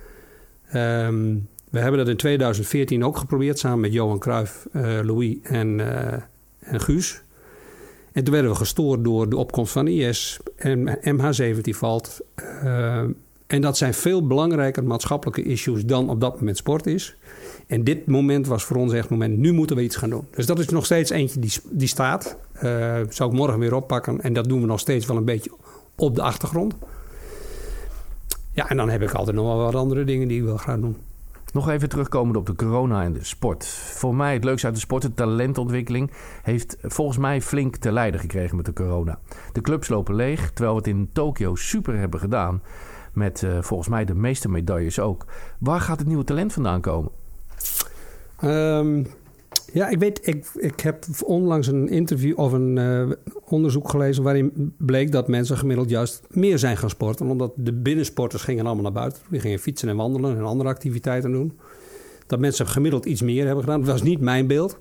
We hebben dat in 2014 ook geprobeerd samen met Johan Cruijff, Louis en Guus. En toen werden we gestoord door de opkomst van IS en MH17 valt. En dat zijn veel belangrijker maatschappelijke issues dan op dat moment sport is. En dit moment was voor ons echt het moment, nu moeten we iets gaan doen. Dus dat is nog steeds eentje die staat. Zou ik morgen weer oppakken. En dat doen we nog steeds wel een beetje op de achtergrond. Ja, en dan heb ik altijd nog wel wat andere dingen die ik wil gaan doen. Nog even terugkomend op de corona en de sport. Voor mij het leukste uit de sport, de talentontwikkeling, heeft volgens mij flink te lijden gekregen met de corona. De clubs lopen leeg, terwijl we het in Tokio super hebben gedaan. Met volgens mij de meeste medailles ook. Waar gaat het nieuwe talent vandaan komen? Ik heb onlangs een interview of een onderzoek gelezen waarin bleek dat mensen gemiddeld juist meer zijn gaan sporten. Omdat de binnensporters gingen allemaal naar buiten. Die gingen fietsen en wandelen en andere activiteiten doen. Dat mensen gemiddeld iets meer hebben gedaan. Dat was niet mijn beeld.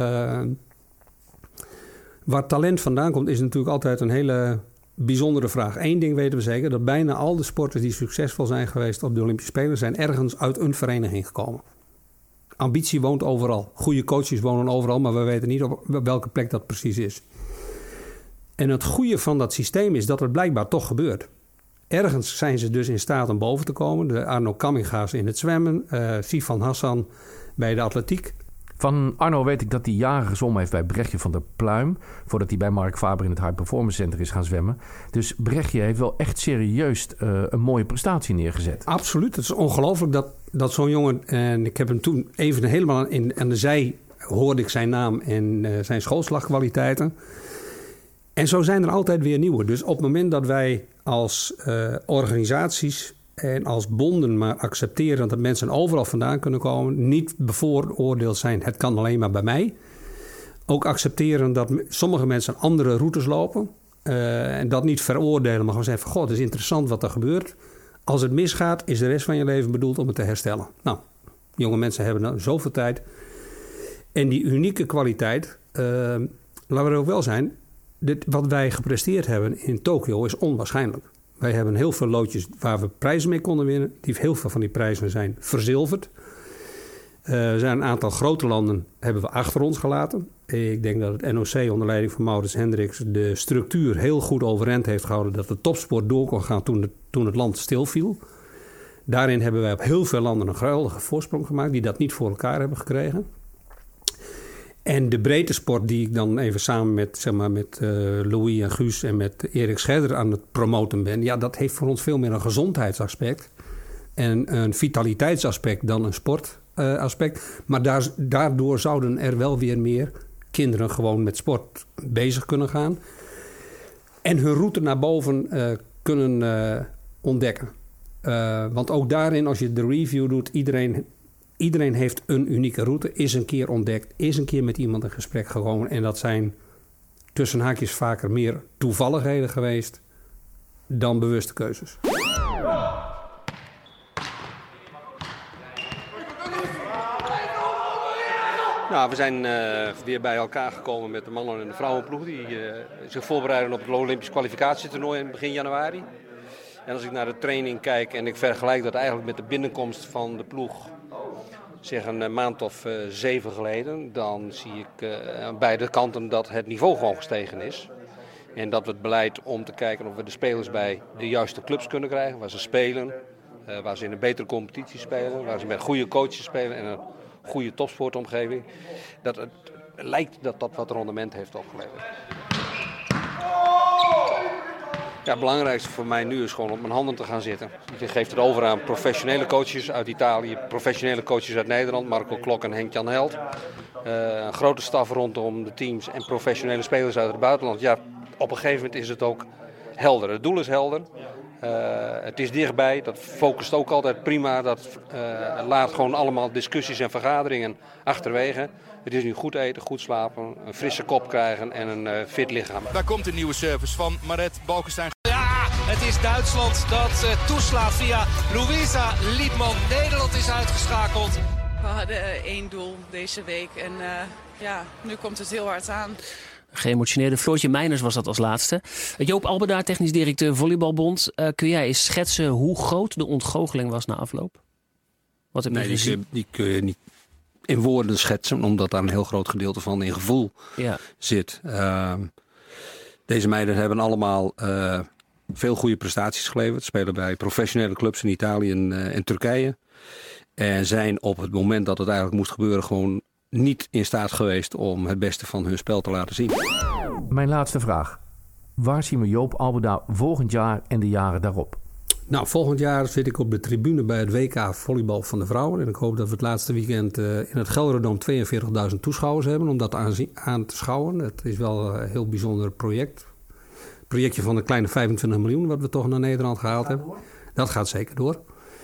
Waar talent vandaan komt is natuurlijk altijd een hele bijzondere vraag. Eén ding weten we zeker, dat bijna al de sporters die succesvol zijn geweest op de Olympische Spelen zijn ergens uit een vereniging gekomen. Ambitie woont overal. Goede coaches wonen overal, maar we weten niet op welke plek dat precies is. En het goede van dat systeem is dat het blijkbaar toch gebeurt. Ergens zijn ze dus in staat om boven te komen. De Arno Kamminga's in het zwemmen, Sifan Hassan bij de atletiek. Van Arno weet ik dat hij jaren gezwommen heeft bij Brechtje van der Pluim, voordat hij bij Mark Faber in het High Performance Center is gaan zwemmen. Dus Brechtje heeft wel echt serieus een mooie prestatie neergezet. Absoluut. Het is ongelooflijk dat zo'n jongen, en ik heb hem toen even helemaal aan de zij hoorde ik zijn naam en zijn schoolslagkwaliteiten. En zo zijn er altijd weer nieuwe. Dus op het moment dat wij als organisaties en als bonden maar accepteren dat mensen overal vandaan kunnen komen, niet bevooroordeeld zijn, het kan alleen maar bij mij. Ook accepteren dat sommige mensen andere routes lopen en dat niet veroordelen, maar gewoon zeggen van, goh, het is interessant wat er gebeurt. Als het misgaat, is de rest van je leven bedoeld om het te herstellen. Nou, jonge mensen hebben dan zoveel tijd. En die unieke kwaliteit, laten we er ook wel zijn, wat wij gepresteerd hebben in Tokio is onwaarschijnlijk. Wij hebben heel veel loodjes waar we prijzen mee konden winnen. Heel veel van die prijzen zijn verzilverd. Er zijn een aantal grote landen hebben we achter ons gelaten. Ik denk dat het NOC onder leiding van Maurits Hendricks de structuur heel goed overeind heeft gehouden. Dat de topsport door kon gaan toen het land stilviel. Daarin hebben wij op heel veel landen een geweldige voorsprong gemaakt. Die dat niet voor elkaar hebben gekregen. En de breedte sport die ik dan even samen met Louis en Guus en met Erik Scherder aan het promoten ben. Ja, dat heeft voor ons veel meer een gezondheidsaspect. En een vitaliteitsaspect dan een sportaspect. Maar daardoor zouden er wel weer meer kinderen gewoon met sport bezig kunnen gaan. En hun route naar boven kunnen ontdekken. Want ook daarin, als je de review doet, iedereen heeft een unieke route. Is een keer ontdekt, is een keer met iemand in gesprek gekomen. En dat zijn tussen haakjes vaker meer toevalligheden geweest dan bewuste keuzes. Nou, we zijn weer bij elkaar gekomen met de mannen- en de vrouwenploeg die zich voorbereiden op het Olympisch kwalificatietoernooi in begin januari. En als ik naar de training kijk en ik vergelijk dat eigenlijk met de binnenkomst van de ploeg, zeg een maand of 7 geleden, dan zie ik aan beide kanten dat het niveau gewoon gestegen is. En dat we het beleid om te kijken of we de spelers bij de juiste clubs kunnen krijgen, waar ze spelen, waar ze in een betere competitie spelen, waar ze met goede coaches spelen en een goede topsportomgeving, dat het lijkt dat wat rendement heeft opgeleverd. Ja, het belangrijkste voor mij nu is gewoon op mijn handen te gaan zitten. Ik geef het over aan professionele coaches uit Italië, professionele coaches uit Nederland, Marco Klok en Henk-Jan Held. Een grote staf rondom de teams en professionele spelers uit het buitenland. Ja, op een gegeven moment is het ook helder. Het doel is helder. Het is dichtbij, dat focust ook altijd prima. Dat laat gewoon allemaal discussies en vergaderingen achterwege. Het is nu goed eten, goed slapen, een frisse kop krijgen en een fit lichaam. Daar komt een nieuwe service van Maret Balkenstein. Ja, het is Duitsland dat toeslaat via Luisa Liedman. Nederland is uitgeschakeld. We hadden 1 doel deze week en nu komt het heel hard aan. Geëmotioneerde Floortje Meiners was dat als laatste. Joop Albeda, technisch directeur Volleybalbond. Kun jij eens schetsen hoe groot de ontgoocheling was na afloop? Wat heb je gezien? Die kun je niet in woorden schetsen, omdat daar een heel groot gedeelte van in gevoel zit. Deze meiden hebben allemaal veel goede prestaties geleverd. Spelen bij professionele clubs in Italië en Turkije. En zijn op het moment dat het eigenlijk moest gebeuren gewoon niet in staat geweest om het beste van hun spel te laten zien. Mijn laatste vraag. Waar zien we Joop Albeda volgend jaar en de jaren daarop? Nou, volgend jaar zit ik op de tribune bij het WK volleybal van de vrouwen. En ik hoop dat we het laatste weekend in het Gelderdoom 42.000 toeschouwers hebben om dat aan te schouwen. Het is wel een heel bijzonder project. Een projectje van een kleine 25 miljoen wat we toch naar Nederland gehaald hebben. Dat gaat zeker door.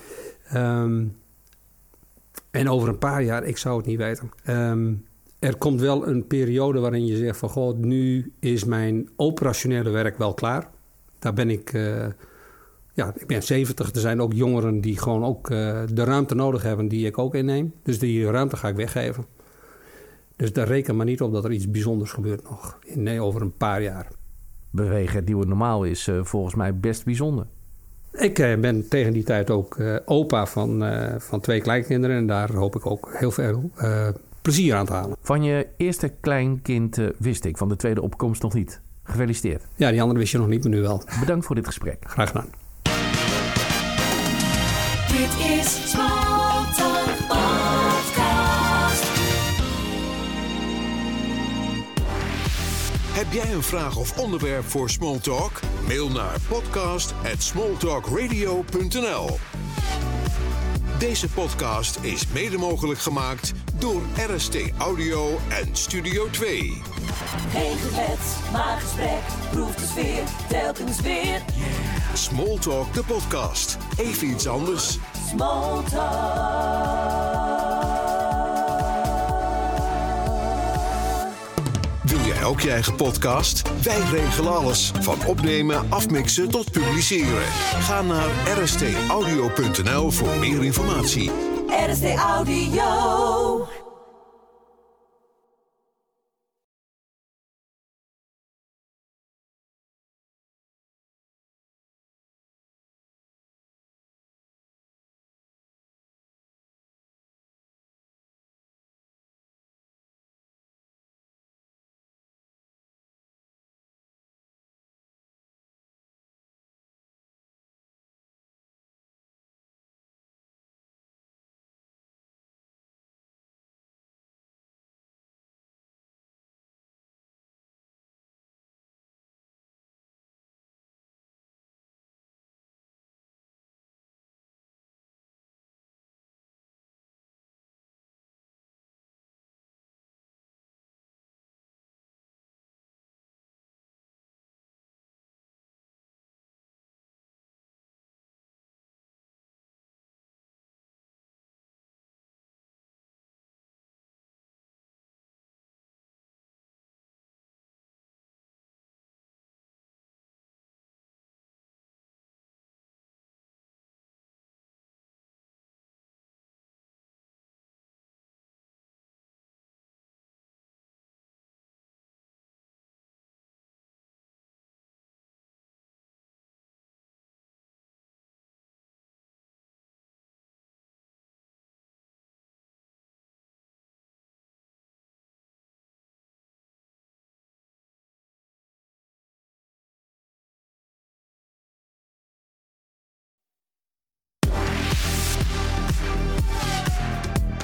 En over een paar jaar, ik zou het niet weten. Er komt wel een periode waarin je zegt van goh, nu is mijn operationele werk wel klaar. Daar ben ik... ik ben 70. Er zijn ook jongeren die gewoon ook de ruimte nodig hebben die ik ook inneem. Dus die ruimte ga ik weggeven. Dus daar reken maar niet op dat er iets bijzonders gebeurt nog. Nee, over een paar jaar. Bewegen het nieuwe normaal is volgens mij best bijzonder. Ik ben tegen die tijd ook opa van 2 kleinkinderen. En daar hoop ik ook heel veel plezier aan te halen. Van je eerste kleinkind wist ik, van de tweede opkomst nog niet. Gefeliciteerd. Ja, die andere wist je nog niet, maar nu wel. Bedankt voor dit gesprek. Graag gedaan. Dit is Small Talk Podcast. Heb jij een vraag of onderwerp voor Smalltalk? Mail naar podcast@smalltalkradio.nl. Deze podcast is mede mogelijk gemaakt door RST Audio en Studio 2. Geen gebed, maar gesprek, proef de sfeer, telkens weer. Smalltalk, de podcast. Even iets anders. Small Talk. Wil jij ook je eigen podcast? Wij regelen alles. Van opnemen, afmixen tot publiceren. Ga naar rstaudio.nl voor meer informatie. RST Audio.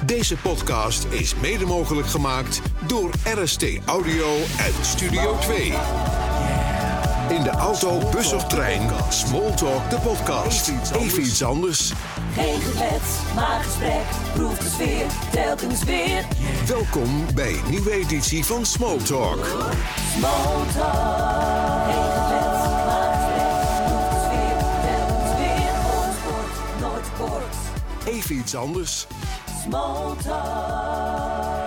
Deze podcast is mede mogelijk gemaakt door RST Audio en Studio 2. In de auto, bus of trein, Smalltalk de podcast. Even iets anders. Geen geklets, maar gesprek, proef de sfeer, telkens weer. Welkom bij een nieuwe editie van Smalltalk. Smalltalk. Geen geklets, maar gesprek, proef de sfeer, telkens weer. Nooit sport, nooit kort. Even iets anders. Smalltalk.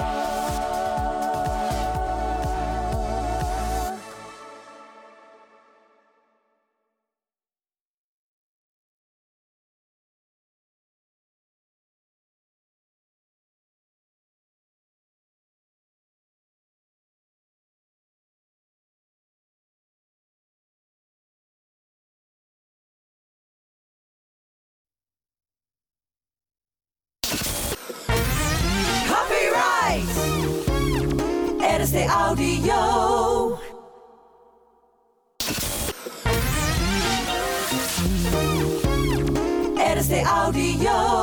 RST Audio. RST Audio.